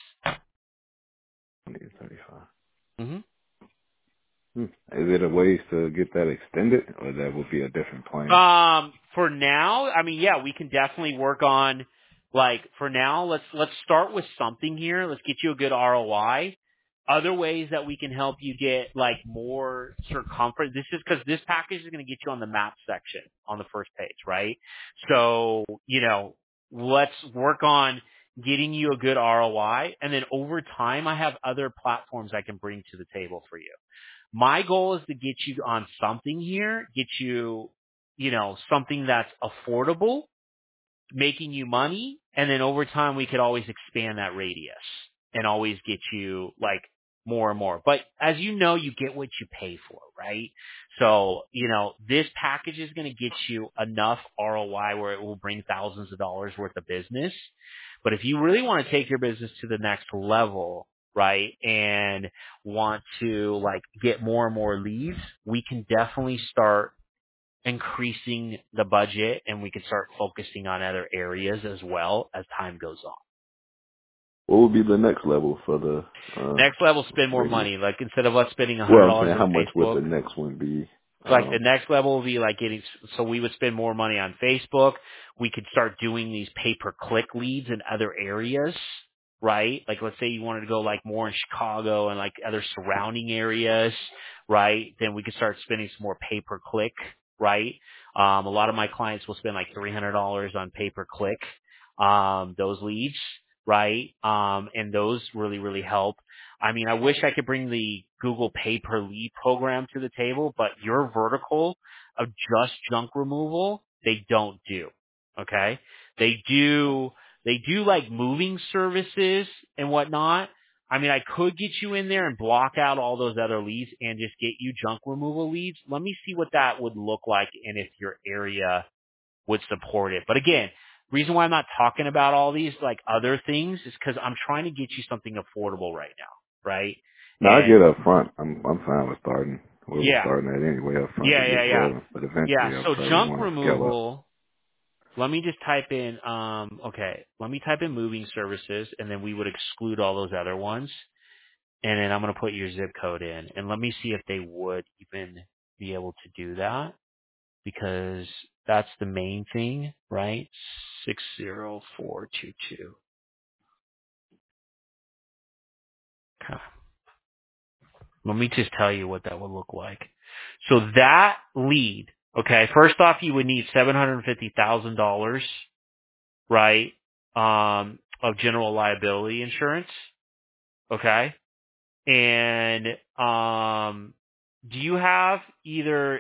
A: 35.
B: hmm
A: Is it a ways to get that extended, or that would be a different plan?
B: For now, I mean, yeah, we can definitely work on, like, for now, let's start with something here. Let's get you a good ROI. Other ways that we can help you get, like, more circumference. This is because this package is going to get you on the map section on the first page, right? So, let's work on getting you a good ROI. And then over time, I have other platforms I can bring to the table for you. My goal is to get you on something here, get you, something that's affordable, making you money, and then over time we could always expand that radius and always get you like more and more. But as you know, you get what you pay for, right? So, this package is going to get you enough ROI where it will bring thousands of dollars worth of business. But if you really want to take your business to the next level, right, and want to like get more and more leads, we can definitely start increasing the budget and we can start focusing on other areas as well as time goes on.
A: What would be the next level for the
B: Next level, spend more
A: radius?
B: money. Like instead of us spending
A: Well, I'm
B: $100
A: saying
B: on
A: how much would
B: Facebook,
A: the next one be?
B: like the next level will be like so we would spend more money on Facebook. We could start doing these pay-per-click leads in other areas, right? Like let's say you wanted to go like more in Chicago and like other surrounding areas, right? Then we could start spending some more pay-per-click, right? A lot of my clients will spend like $300 on pay-per-click, those leads, right? And those really, really help. I mean, I wish I could bring the Google Pay Per Lead program to the table, but your vertical of just junk removal, they don't do. Okay? They do like moving services and whatnot. I mean, I could get you in there and block out all those other leads and just get you junk removal leads. Let me see what that would look like and if your area would support it. But again, reason why I'm not talking about all these like other things is because I'm trying to get you something affordable right now, right?
A: No, I
B: And
A: get up front. I'm fine with starting where we're
B: yeah,
A: starting at anyway up front to
B: yeah, yeah,
A: get
B: yeah,
A: rolling. But
B: yeah.
A: eventually, I'll
B: So
A: probably
B: junk
A: want to scale up.
B: removal. Let me just type in. Okay, let me type in moving services, and then we would exclude all those other ones. And then I'm going to put your zip code in, and let me see if they would even be able to do that, because that's the main thing, right? 60422. Okay. Let me just tell you what that would look like. So that lead, okay, first off, you would need $750,000, right, of general liability insurance, okay? And do you have either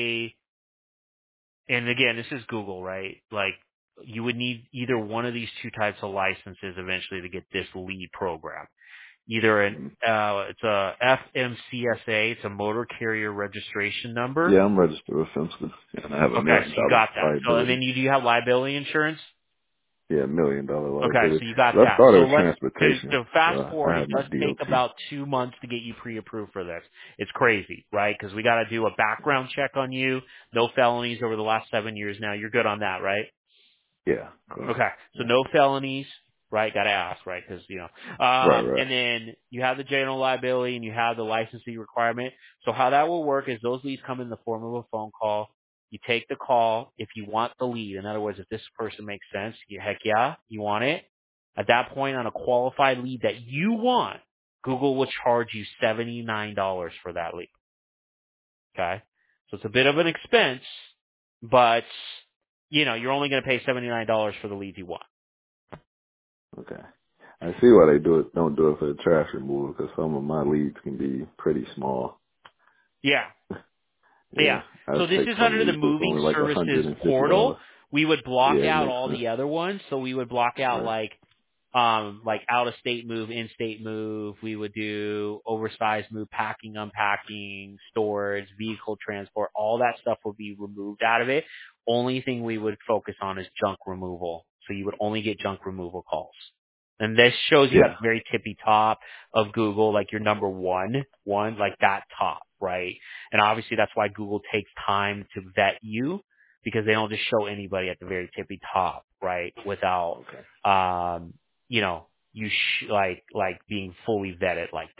B: and again, this is Google, right? Like, you would need either one of these two types of licenses eventually to get this lead program. Either it's a FMCSA, it's a motor carrier registration number.
A: Yeah, I'm registered with Simpson, and I have $1
B: Okay,
A: million
B: so you got that. So, and
A: liability.
B: then do you have liability insurance?
A: Yeah, $1 million
B: Okay,
A: liability.
B: so you got
A: 'Cause I
B: that.
A: started
B: So
A: with
B: let's
A: transportation,
B: to
A: so
B: fast
A: I
B: forward. It
A: have my
B: does take
A: DOT.
B: about 2 months to get you pre-approved for this. It's crazy, right? Because we got to do a background check on you. No felonies over the last 7 years. Now you're good on that, right?
A: Yeah, correct.
B: Okay. So
A: Yeah.
B: no felonies, right? Got to ask, right? Because,
A: Right, right.
B: and then you have the general liability and you have the licensing requirement. So how that will work is those leads come in the form of a phone call. You take the call if you want the lead. In other words, if this person makes sense, heck yeah, you want it. At that point, on a qualified lead that you want, Google will charge you $79 for that lead. Okay? So it's a bit of an expense, but, you're only going to pay $79 for the leads you want.
A: Okay. I see why they don't do it for the trash removal, because some of my leads can be pretty small.
B: Yeah.
A: Yeah,
B: Yeah.
A: I
B: So this
A: take
B: is
A: some
B: under the
A: leads that's
B: moving
A: only like
B: services
A: $150.
B: portal. We would block
A: Yeah, it
B: out
A: makes
B: all
A: sense.
B: the other ones. So we would block out
A: Right.
B: like out of state move, in state move. We would do oversized move, packing, unpacking, storage, vehicle transport. All that stuff would be removed out of it. Only thing we would focus on is junk removal. So you would only get junk removal calls. And this shows you at
A: Yeah.
B: the very tippy top of Google, like your number one, like that top, right? And obviously that's why Google takes time to vet you, because they don't just show anybody at the very tippy top, right? Without,
A: Okay.
B: you like being fully vetted like that.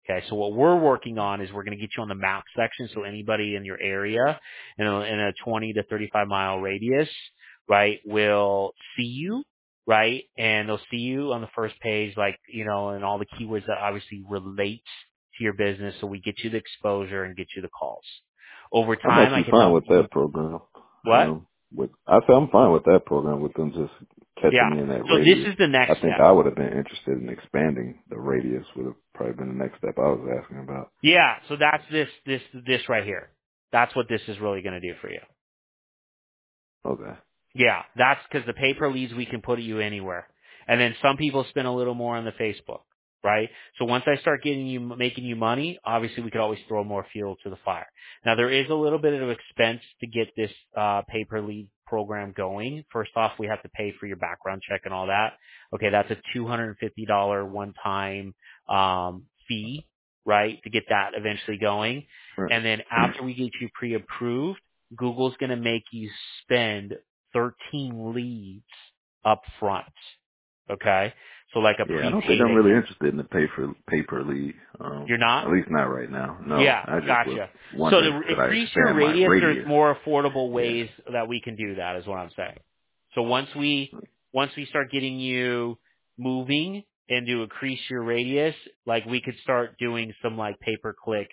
B: Okay, so what we're working on is we're going to get you on the map section, so anybody in your area in a 20 to 35 mile radius, right, will see you, right, and they'll see you on the first page, like, you know, and all the keywords that obviously relate to your business, so we get you the exposure and get you the calls. Over
A: I'm
B: time, I
A: actually
B: can
A: fine
B: help
A: with
B: you.
A: that program.
B: What?
A: I say I'm fine with that program with them just catching
B: Yeah.
A: me in that
B: So this
A: radius.
B: is the
A: I
B: next
A: think
B: step.
A: I would have been interested in expanding the radius. Would have probably been the next step I was asking about.
B: Yeah. So that's this right here. That's what this is really going to do for you.
A: Okay.
B: Yeah, that's because the pay per leads we can put you anywhere, and then some people spend a little more on the Facebook, right? So once I start making you money, obviously we could always throw more fuel to the fire. Now there is a little bit of expense to get this pay per lead program going. First off, we have to pay for your background check and all that. Okay, that's a $250 one time fee, right, to get that eventually going.
A: Right.
B: And then after we get you pre-approved, Google's going to make you spend 13 leads up front. Okay? So like a
A: Yeah, I don't think
B: prepaid
A: I'm really
B: account.
A: interested in the pay per lead.
B: You're not?
A: At least not right now. No,
B: Yeah,
A: I just was
B: gotcha. So
A: wondering,
B: to
A: could I
B: increase your
A: expand my
B: radius, there's
A: radius?
B: more affordable
A: Yeah.
B: ways that we can do that is what I'm saying. So once we start getting you moving and to increase your radius, like we could start doing some like pay per click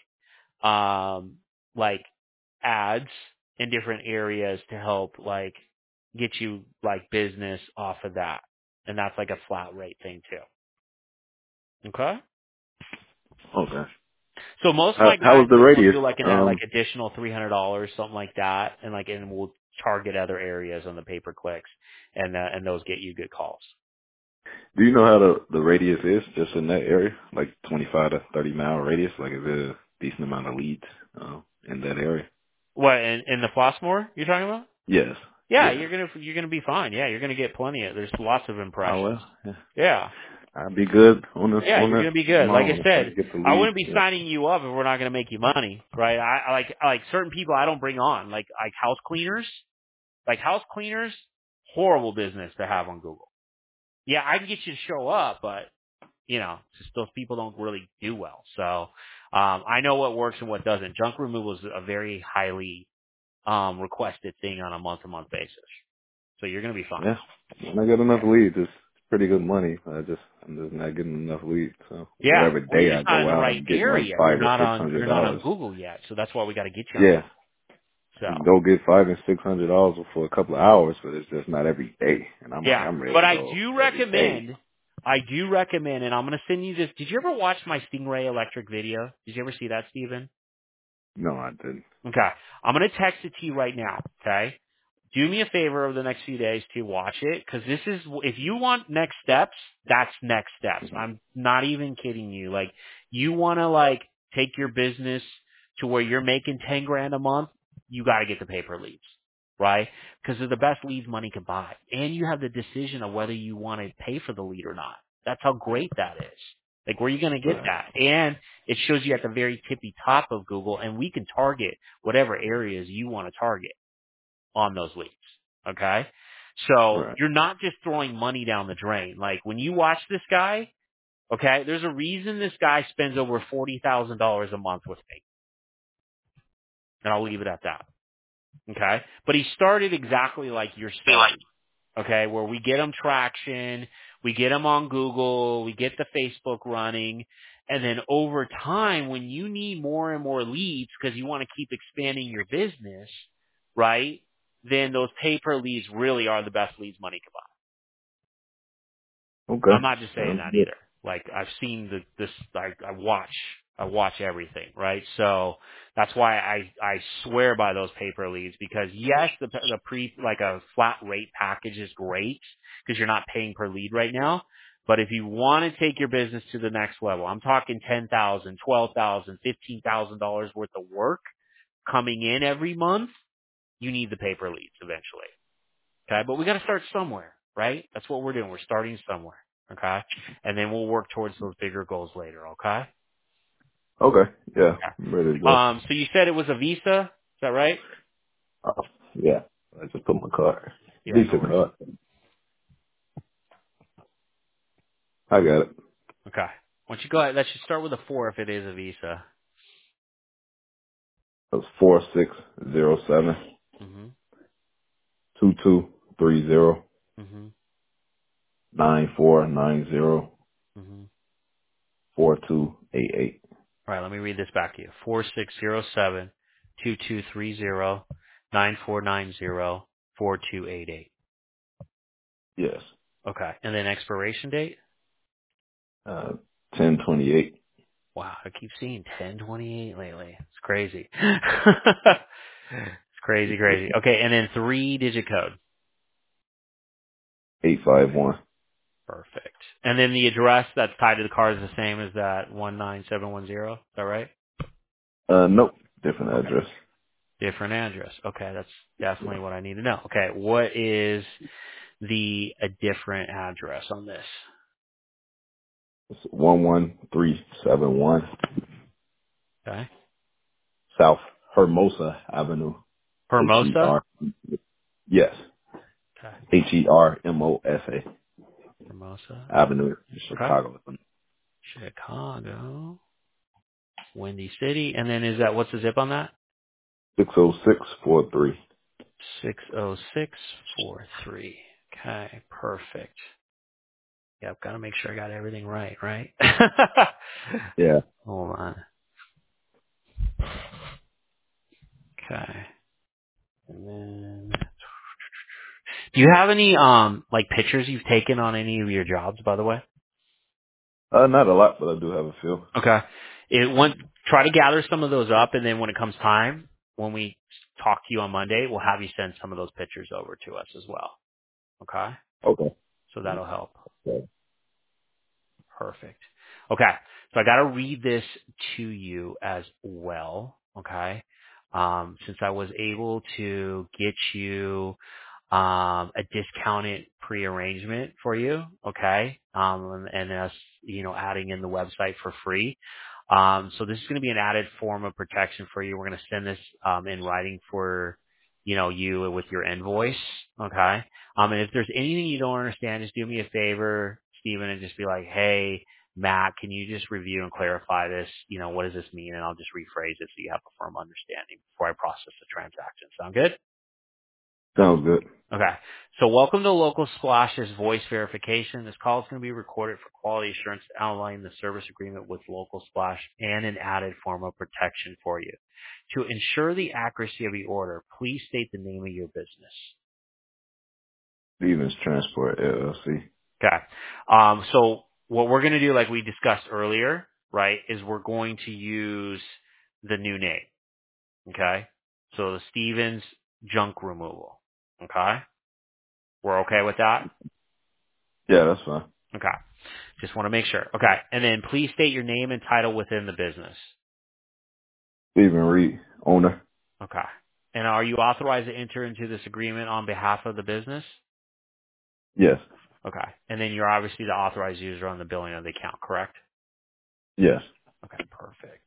B: like ads in different areas to help like get you like business off of that. And that's like a flat rate thing too. Okay?
A: Okay.
B: So most of my
A: How
B: guys
A: was the
B: will
A: radius?
B: do like like additional $300, something like that, and we'll target other areas on the pay per clicks, and those get you good calls.
A: Do you know how the radius is just in that area, like 25 to 30 mile radius? Like, is there a decent amount of leads in that area?
B: What in the Flossmoor you're talking about?
A: Yes.
B: Yeah,
A: Yeah.
B: you're gonna be fine. Yeah, you're gonna get plenty of. There's lots of
A: Oh
B: impressions.
A: well. Yeah.
B: Yeah.
A: I'd be good
B: Yeah,
A: on
B: you're
A: that
B: gonna be good. Like I
A: amount if I
B: said,
A: could get the
B: I
A: leads.
B: wouldn't be
A: Yeah.
B: signing you up if we're not gonna make you money, right? I like certain people I don't bring on, like house cleaners. Like house cleaners, horrible business to have on Google. Yeah, I can get you to show up, but you know, just those people don't really do well. So I know what works and what doesn't. Junk removal is a very highly requested thing on a month-to-month basis. So you're gonna be fine.
A: Yeah. When I get enough leads, it's pretty good money. I'm just not getting enough leads. So
B: Yeah.
A: whatever
B: Well, you're
A: day I
B: just not in
A: go
B: the
A: out,
B: right
A: I'm getting like
B: area. You're
A: five or
B: not
A: six
B: on
A: hundred
B: you're not on
A: dollars.
B: Google yet. So that's why we got to get you on
A: Yeah.
B: Google.
A: I can
B: So
A: go get $500 and $600 for a couple of hours, but it's just not every day. And I'm like,
B: yeah,
A: I'm ready
B: but
A: to go every day.
B: I do recommend, and I'm going to send you this. Did you ever watch my Stingray electric video? Did you ever see that, Steven?
A: No, I didn't.
B: Okay. I'm going to text it to you right now. Okay. Do me a favor over the next few days to watch it, because this is, if you want next steps, that's next steps. I'm not even kidding you. Like, you want to like take your business to where you're making 10 grand a month, you got to get the paper leads, right? Because they're the best leads money can buy. And you have the decision of whether you want to pay for the lead or not. That's how great that is. Like, where are you going to get
A: Right.
B: that? And it shows you at the very tippy top of Google, and we can target whatever areas you want to target on those leads. Okay? So
A: Right.
B: you're not just throwing money down the drain. Like when you watch this guy, okay, there's a reason this guy spends over $40,000 a month with me. And I'll leave it at that. Okay? But he started exactly like you're starting. Okay? Where we get him traction, we get him on Google, we get the Facebook running, and then over time, when you need more and more leads because you want to keep expanding your business, right? Then those pay-per leads really are the best leads money can buy. I'm
A: Okay.
B: not just saying
A: Sounds
B: that
A: good.
B: either. Like I've seen I watch everything, right? So that's why I swear by those paper leads, because yes, like a flat rate package is great because you're not paying per lead right now. But if you want to take your business to the next level, I'm talking $10,000, $12,000, $15,000 worth of work coming in every month. You need the paper leads eventually. Okay, but we got to start somewhere, right? That's what we're doing. We're starting somewhere. Okay, and then we'll work towards those bigger goals later. Okay.
A: Okay. Yeah.
B: Okay.
A: I'm ready to go.
B: So you said it was a Visa. Is that right?
A: Yeah. I just put my card.
B: Yeah, no
A: Visa
B: worries.
A: card. I got it.
B: Okay. Why don't you go ahead? That should start with a 4 if it is a Visa.
A: That's 4607
B: Mm-hmm.
A: 2230
B: Mm-hmm.
A: 9490
B: Mm-hmm.
A: 4288.
B: All right, let me read this back to you. 4607-2230-9490-4288.
A: Yes.
B: Okay. And then expiration date?
A: 1028.
B: Wow, I keep seeing 1028 lately. It's crazy. It's crazy, crazy. Okay, and then 3-digit code.
A: 851.
B: Perfect. And then the address that's tied to the car is the same as that 19710. Is that right?
A: Nope. Different
B: Okay.
A: address.
B: Different address. Okay, that's definitely what I need to know. Okay, what is a different address on this?
A: It's 11371
B: Okay.
A: South Hermosa Avenue.
B: Hermosa?
A: H-E-R. Yes.
B: Okay.
A: Hermosa
B: Hermosa.
A: Avenue,
B: Okay.
A: Chicago.
B: Chicago. Windy City. And then is that, what's the zip on that?
A: 60643.
B: 60643. Okay, perfect. Yeah, I've got to make sure I got everything right?
A: Yeah.
B: Hold on. Okay. And then, do you have any, like pictures you've taken on any of your jobs, by the way?
A: Not a lot, but I do have a few.
B: Okay. Try to gather some of those up, and then when it comes time, when we talk to you on Monday, we'll have you send some of those pictures over to us as well. Okay?
A: Okay.
B: So that'll help.
A: Okay.
B: Perfect. Okay. So I got to read this to you as well. Okay. Since I was able to get you a discounted pre-arrangement for you, okay, and us, adding in the website for free. So this is going to be an added form of protection for you. We're going to send this in writing for, you with your invoice, okay. And if there's anything you don't understand, just do me a favor, Stephen, and just be like, hey, Matt, can you just review and clarify this? What does this mean? And I'll just rephrase it so you have a firm understanding before I process the transaction. Sound good?
A: Sounds good.
B: Okay. So welcome to Local Splash's voice verification. This call is going to be recorded for quality assurance to outline the service agreement with Local Splash and an added form of protection for you. To ensure the accuracy of the order, please state the name of your business.
A: Stevens Transport LLC.
B: Okay. So what we're going to do, like we discussed earlier, right, is we're going to use the new name. Okay. So the Stevens Junk Removal. Okay. We're okay with that?
A: Yeah, that's fine.
B: Okay. Just want to make sure. Okay. And then please state your name and title within the business.
A: Stephen Reed, owner.
B: Okay. And are you authorized to enter into this agreement on behalf of the business?
A: Yes.
B: Okay. And then you're obviously the authorized user on the billing of the account, correct?
A: Yes.
B: Okay, perfect.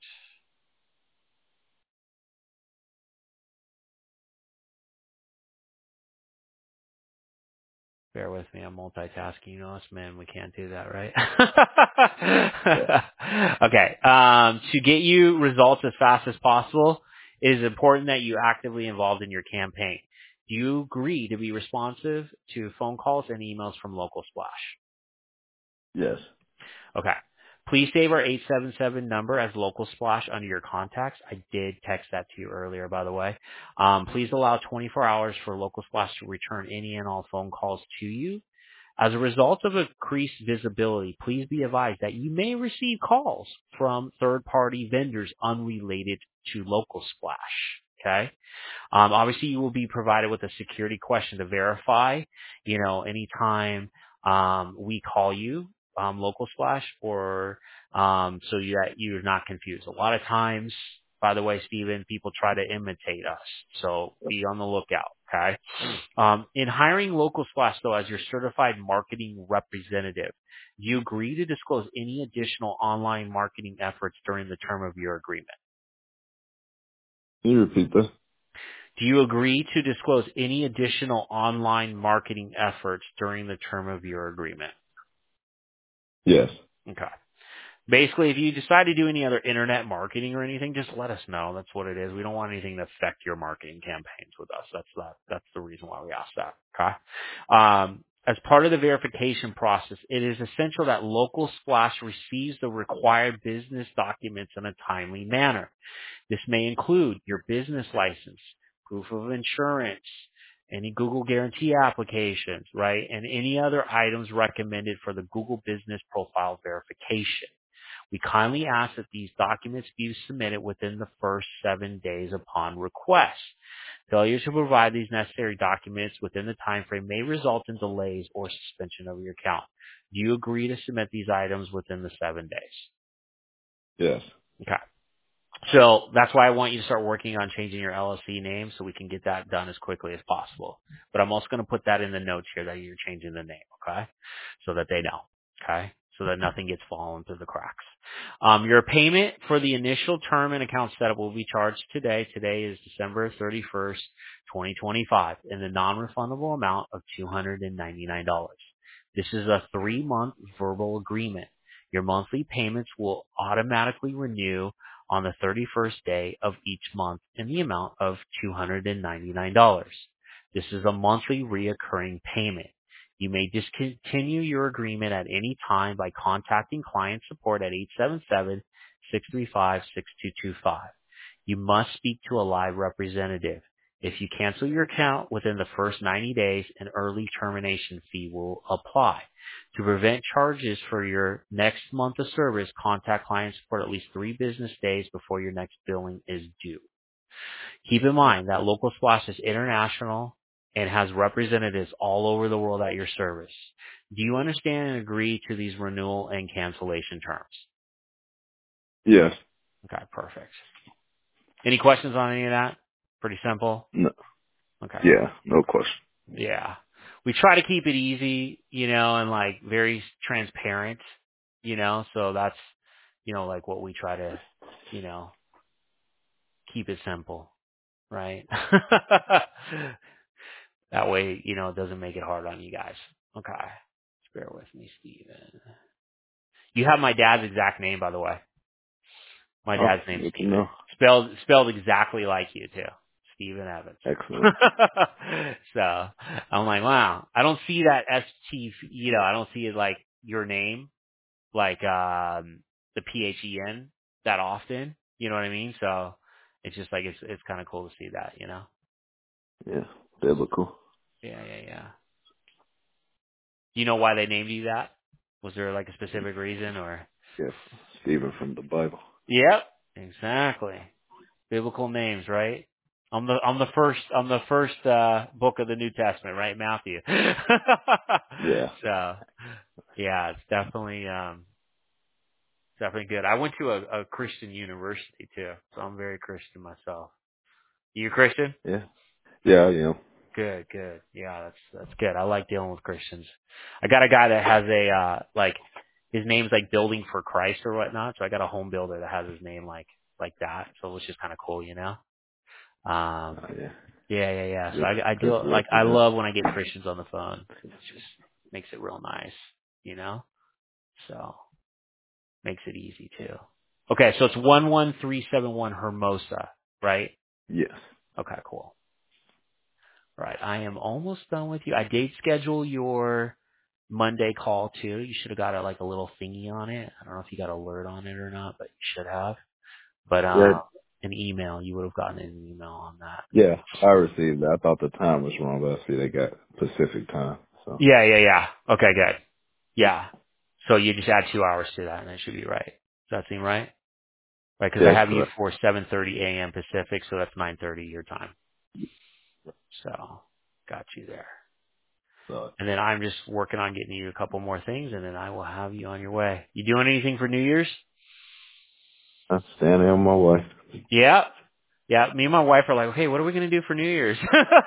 B: Bear with me, I'm multitasking. You know us men, we can't do that, right?
A: Yeah.
B: Okay. To get you results as fast as possible, it is important that you actively involved in your campaign. Do you agree to be responsive to phone calls and emails from Local Splash?
A: Yes.
B: Okay. Please save our 877 number as Local Splash under your contacts. I did text that to you earlier, by the way. Please allow 24 hours for Local Splash to return any and all phone calls to you. As a result of increased visibility, please be advised that you may receive calls from third-party vendors unrelated to Local Splash. Okay? Obviously, you will be provided with a security question to verify, anytime we call you, Local Splash, or so that you're not confused. A lot of times, by the way, Stephen, people try to imitate us, so be on the lookout. Okay. In hiring Local Splash, though, as your certified marketing representative, do you agree to disclose any additional online marketing efforts during the term of your agreement?
A: Can you repeat this?
B: Do you agree to disclose any additional online marketing efforts during the term of your agreement?
A: Yes.
B: Okay. Basically, if you decide to do any other internet marketing or anything, just let us know. That's what it is. We don't want anything to affect your marketing campaigns with us. That's the reason why we asked that. Okay. As part of the verification process, it is essential that Local Splash receives the required business documents in a timely manner. This may include your business license, proof of insurance, any Google guarantee applications, right? And any other items recommended for the Google business profile verification. We kindly ask that these documents be submitted within the first 7 days upon request. Failure to provide these necessary documents within the time frame may result in delays or suspension of your account. Do you agree to submit these items within the 7 days?
A: Yes.
B: Okay. So that's why I want you to start working on changing your LLC name so we can get that done as quickly as possible. But I'm also going to put that in the notes here that you're changing the name, okay? So that they know, okay? So that nothing gets fallen through the cracks. Your payment for the initial term and account setup will be charged today. Today is December 31st, 2025, in the non-refundable amount of $299. This is a 3-month verbal agreement. Your monthly payments will automatically renew on the 31st day of each month in the amount of $299. This is a monthly reoccurring payment. You may discontinue your agreement at any time by contacting client support at 877-635-6225. You must speak to a live representative. If you cancel your account within the first 90 days, an early termination fee will apply. To prevent charges for your next month of service, contact client support at least 3 business days before your next billing is due. Keep in mind that Local Splash is international and has representatives all over the world at your service. Do you understand and agree to these renewal and cancellation terms?
A: Yes.
B: Okay, perfect. Any questions on any of that? Pretty simple.
A: No.
B: Okay.
A: Yeah. No question.
B: Yeah. We try to keep it easy, and like very transparent, so that's, like what we try to, keep it simple, right? That way, it doesn't make it hard on you guys. Okay. Just bear with me, Steven. You have my dad's exact name, by the way. My
A: Oh,
B: dad's name's
A: good to
B: Steven.
A: know.
B: Spelled exactly like you too. Stephen Evans.
A: Excellent.
B: So I'm like, wow. I don't see that ST, I don't see it like your name, like the PHEN that often. You know what I mean? So it's just like it's kind of cool to see that,
A: Yeah. Biblical.
B: Yeah. You know why they named you that? Was there like a specific reason or?
A: Yeah. Stephen from the Bible.
B: Yep. Exactly. Biblical names, right? I'm the first book of the New Testament, right? Matthew.
A: Yeah.
B: So yeah, it's definitely good. I went to a Christian university too, so I'm very Christian myself. You Christian?
A: Yeah. Yeah, you know.
B: Good. Yeah, that's good. I like dealing with Christians. I got a guy that has a like his name's like Building for Christ or whatnot, so I got a home builder that has his name like that. So it's just kinda cool,
A: Yeah.
B: Yeah. So
A: Good,
B: I
A: good
B: do
A: to
B: like I
A: represent.
B: love when I get Christians on the phone. It just makes it real nice, So makes it easy too. Okay, so it's 11371 Hermosa, right?
A: Yes.
B: Okay, cool. All right, I am almost done with you. I did schedule your Monday call too. You should have got a little thingy on it. I don't know if you got an alert on it or not, but you should have. But
A: Yeah.
B: an email, you would have gotten an email on that.
A: Yeah. I received that. I thought the time was wrong, but I see they got Pacific time. So
B: Yeah. Okay, good. Yeah. So you just add 2 hours to that, and that should be right. Does that seem right? Right, because I
A: yeah, that's
B: have you
A: correct.
B: for 7:30 a.m. Pacific, so that's 9:30 your time. So got you there.
A: So
B: And then I'm just working on getting you a couple more things, and then I will have you on your way. You doing anything for New Year's?
A: I'm standing on my way.
B: Yeah. Yeah, me and my wife are like, hey, what are we going to do for New Year's?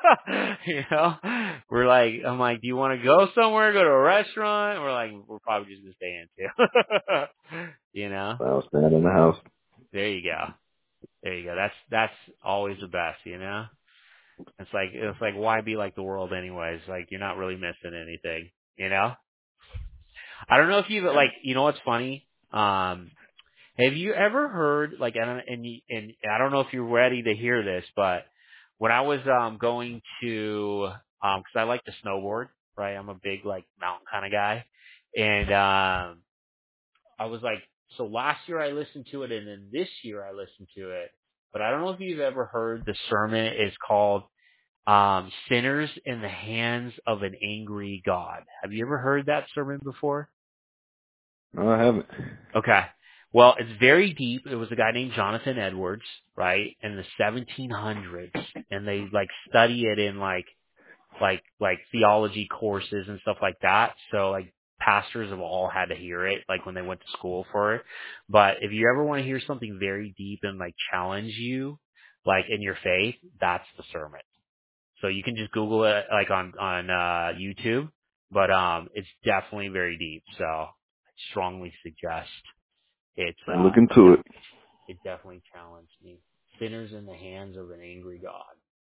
B: I'm like, do you want to go somewhere, go to a restaurant? We're like, we're probably just going to stay in too.
A: I'll stand in the house.
B: There you go. That's always the best, It's like why be like the world anyways? Like you're not really missing anything, I don't know if you've like, what's funny? Have you ever heard like and I don't know if you're ready to hear this, but when I was going to because I like to snowboard, right? I'm a big like mountain kind of guy, and I was like, so last year I listened to it, and then this year I listened to it, but I don't know if you've ever heard the sermon is called "Sinners in the Hands of an Angry God." Have you ever heard that sermon before?
A: No, I haven't.
B: Okay. Well, it's very deep. It was a guy named Jonathan Edwards, right, in the 1700s, and they like study it in like theology courses and stuff like that. So like pastors have all had to hear it, like when they went to school for it. But if you ever want to hear something very deep and like challenge you, like in your faith, that's the sermon. So you can just Google it like on YouTube, but it's definitely very deep. So I strongly suggest it's
A: I look into it.
B: it definitely challenged me. Sinners in the hands of an angry God.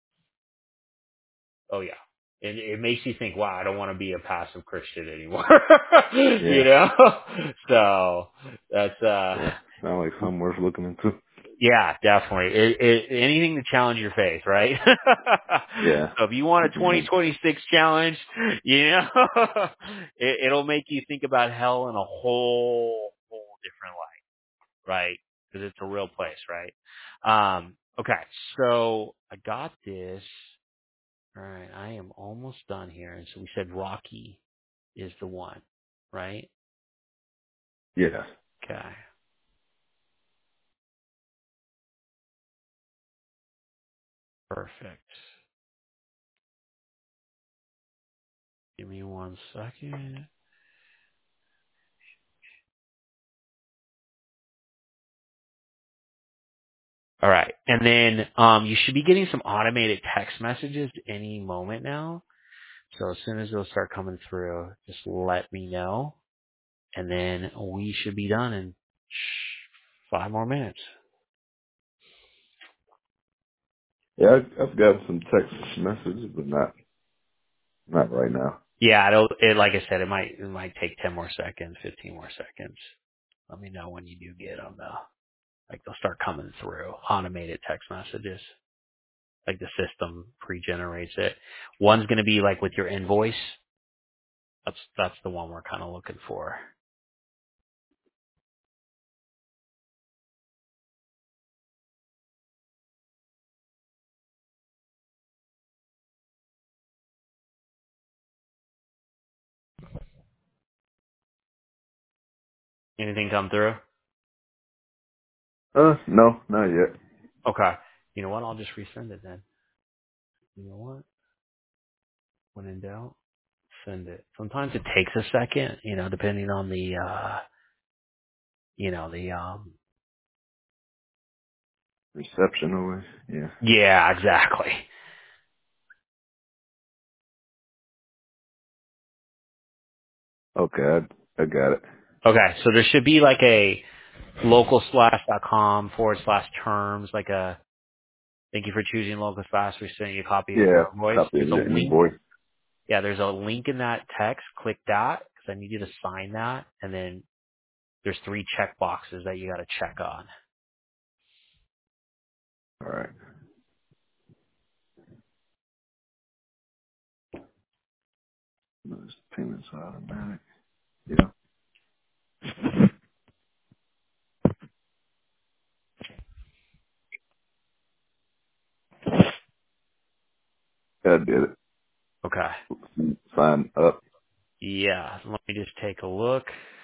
B: Oh yeah. And it makes you think, wow, I don't want to be a passive Christian anymore. You
A: Yeah.
B: know? So that's
A: Yeah. Sound like something worth looking into.
B: yeah, definitely. Anything to challenge your faith, right?
A: Yeah.
B: So if you want a
A: Mhm.
B: 2026 challenge, you know, it'll make you think about hell in a whole different light, right? Because it's a real place, right? Okay, so I got this. All right, I am almost done here. And so we said Rocky is the one, right?
A: Yeah.
B: Okay, perfect. Give me 1 second. All right. And then you should be getting some automated text messages any moment now. So as soon as those start coming through, just let me know. And then we should be done in 5 more minutes.
A: Yeah, I've got some text messages, but not right now.
B: Yeah, like I said, it might take 10 more seconds, 15 more seconds. Let me know when you do get them though. Like they'll start coming through automated text messages. Like the system pre-generates it. One's going to be like with your invoice. That's the one we're kind of looking for. Anything come through?
A: No, not yet.
B: Okay. You know what? I'll just resend it then. You know what? When in doubt, send it. Sometimes it takes a second, depending on the, the,
A: Reception always. Yeah.
B: yeah, exactly.
A: Okay, I got it.
B: Okay. So there should be like a localslash.com/terms, like a, thank you for choosing local slash. We're sending you a copy of
A: Yeah,
B: your invoice.
A: copy of
B: There's a
A: your
B: link.
A: invoice.
B: Yeah, there's a link in that text. Click that because I need you to sign that. And then there's 3 check boxes that you got to check on.
A: All right. Those payments are automatic. Yeah. I did it.
B: Okay.
A: Sign up.
B: Yeah. Let me just take a look.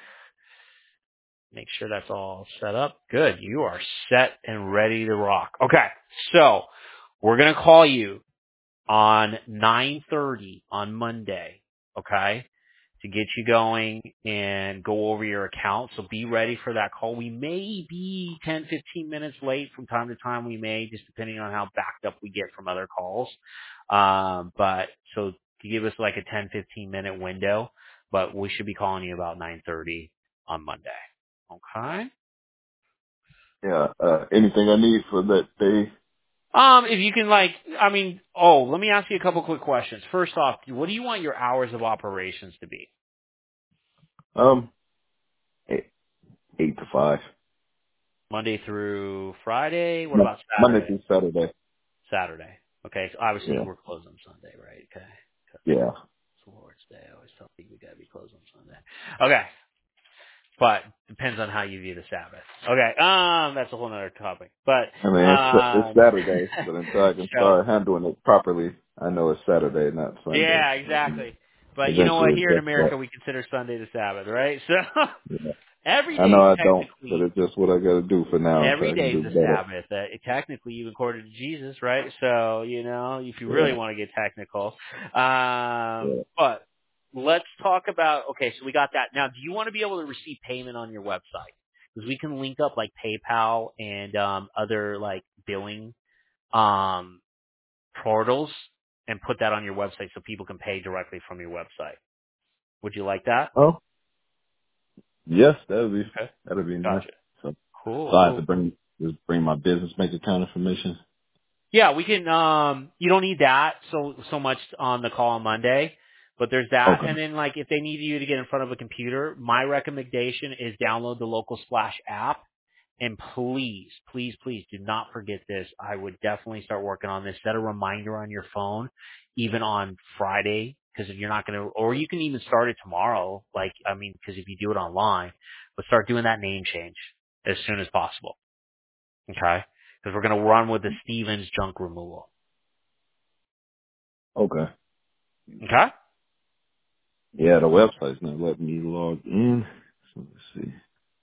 B: Make sure that's all set up. Good. You are set and ready to rock. Okay. So we're going to call you on 9:30 on Monday. Okay. To get you going and go over your account. So be ready for that call. We may be 10, 15 minutes late from time to time. We may, just depending on how backed up we get from other calls. But so to give us like a 10, 15 minute window, but we should be calling you about 9:30 on Monday. Okay.
A: Yeah. Anything I need for that day?
B: If you can let me ask you a couple quick questions. First off, what do you want your hours of operations to be?
A: Um, 8 to 5.
B: Monday through Friday. What about
A: Monday
B: Saturday?
A: through Saturday.
B: Saturday. Okay, so obviously
A: Yeah.
B: we're closed on Sunday, right? Okay.
A: Yeah.
B: It's the Lord's Day. I always tell people we gotta be closed on Sunday. Okay. But depends on how you view the Sabbath. Okay, that's a whole other topic. But
A: I mean, it's Saturday, but until I can
B: so
A: start handling it properly, I know it's Saturday, not Sunday.
B: yeah,
A: So,
B: exactly. But you know what?
A: eventually
B: Here in
A: adjust
B: America,
A: that.
B: we consider Sunday the Sabbath, right? So
A: Yeah.
B: every
A: I
B: day
A: know
B: is
A: I don't, but
B: technically
A: it's just what I got to do for now until
B: every
A: I can
B: day is
A: do
B: a
A: better.
B: Sabbath. Technically, even according to Jesus, right? So you know, if you really
A: Yeah.
B: want to get technical,
A: Yeah.
B: but let's talk about. Okay, so we got that. Now, do you want to be able to receive payment on your website? Because we can link up like PayPal and other like billing um, portals and put that on your website so people can pay directly from your website. Would you like that?
A: Oh, yes,
B: Okay,
A: that'd be nice.
B: gotcha.
A: So,
B: Cool,
A: so I have to
B: cool.
A: bring my business bank account information.
B: Yeah, we can. You don't need that so much on the call on Monday, but there's that.
A: Okay.
B: And then, like, if they need you to get in front of a computer, my recommendation is download the Local Splash app. And please, please, please do not forget this. I would definitely start working on this. Set a reminder on your phone, even on Friday, because if you're not going to, or you can even start it tomorrow. Like, I mean, because if you do it online, but start doing that name change as soon as possible. Okay? Because we're going to run with the Stevens junk removal.
A: Okay.
B: Okay?
A: Yeah, the website's not letting me log in. So let's see.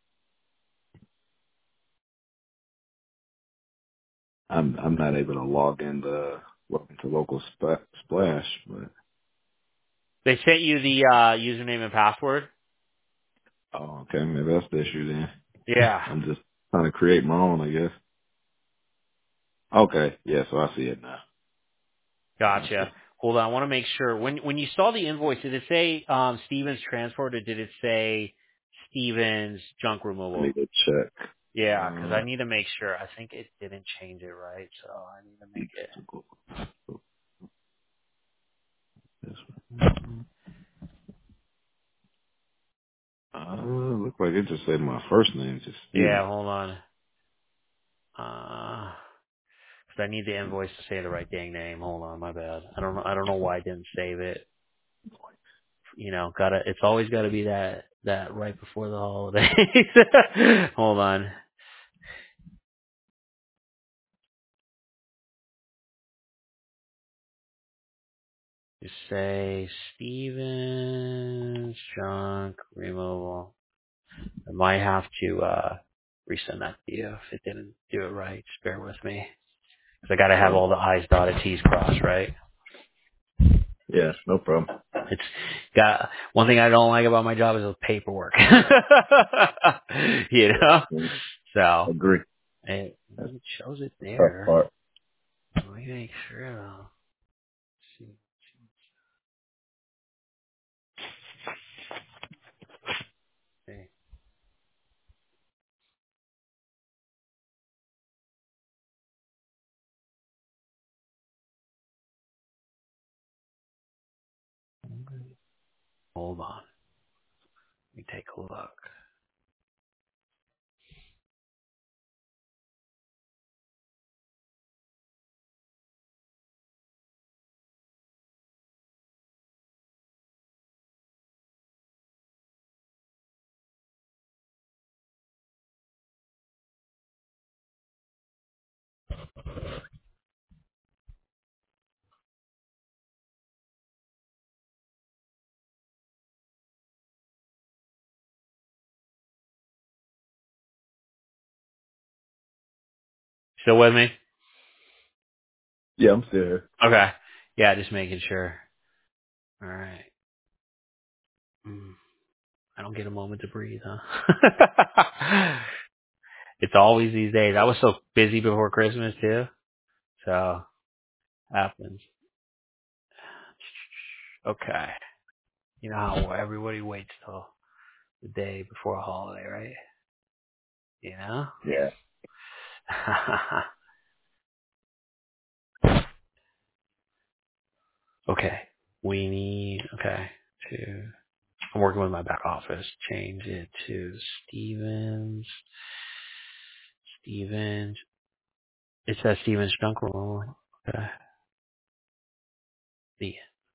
A: I'm not able to log in the welcome to local splash, but
B: They sent you the username and password.
A: oh, okay, maybe that's the issue then.
B: Yeah.
A: I'm just trying to create my own, I guess. Okay, yeah, so I see it now. I see.
B: Gotcha. Hold on. I want to make sure. When you saw the invoice, did it say Stevens transport or did it say Stevens junk
A: I
B: removal?
A: need to check.
B: Yeah, because I need to make sure. I think it didn't change it right, so I need to make it.
A: This one. Look like it just said my first name, just Steven.
B: Yeah, hold on. 'Cause I need the invoice to say the right dang name. Hold on, my bad. I don't know. I don't know why I didn't save it. You know, gotta. It's always got to be that right before the holidays. Hold on. Just say Stevens junk removal. I might have to resend that to you if it didn't do it right. Just bear with me. Because I got to have
A: Oh,
B: all the I's dotted, T's crossed, right?
A: yeah, no problem.
B: It's got one thing I don't like about my job is the paperwork. You know? So
A: Agree. That's
B: it shows it
A: the tough
B: there.
A: part.
B: Let me make sure though. See. See. Hold on. Let me take a look. Still with me?
A: Yeah, I'm still here.
B: Okay. Yeah, just making sure. All right. I don't get a moment to breathe, huh? It's always these days. I was so busy before Christmas too. So happens. Okay. You know how everybody waits till the day before a holiday, right? You know?
A: Yeah.
B: Okay. We need, okay, two. I'm working with my back office. Change it to Stevens. It says Stevens junk roll. Okay. The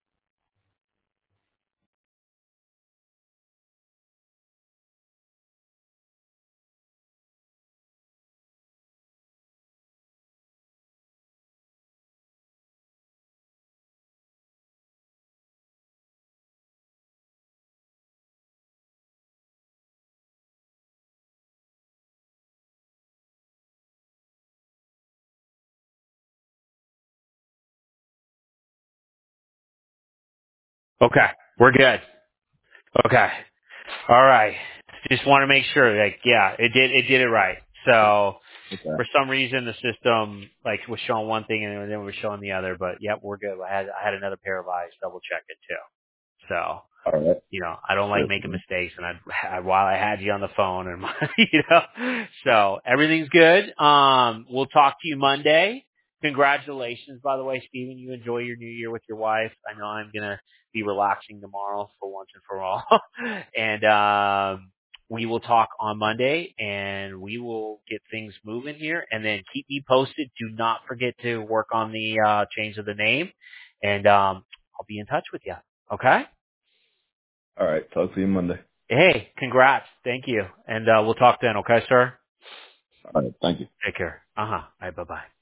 B: Okay. We're good. Okay. All right. Just want to make sure, like, yeah, it did it right. So
A: Okay.
B: for some reason, the system like was showing one thing and then it was showing the other. But yep, we're good. I had another pair of eyes double check it too. So
A: All right.
B: you know, I don't like
A: Yes.
B: making mistakes, and while I had you on the phone, and you know, so everything's good. We'll talk to you Monday. Congratulations, by the way, Stephen. You enjoy your new year with your wife. I know I'm gonna be relaxing tomorrow for once and for all, and we will talk on Monday, and we will get things moving here, and then keep me posted. Do not forget to work on the change of the name, and I'll be in touch with you. Okay.
A: All right. Talk to you Monday.
B: Hey, congrats. Thank you. And we'll talk then, okay, sir?
A: All right. Thank you.
B: Take care. Uh-huh. All right, bye-bye.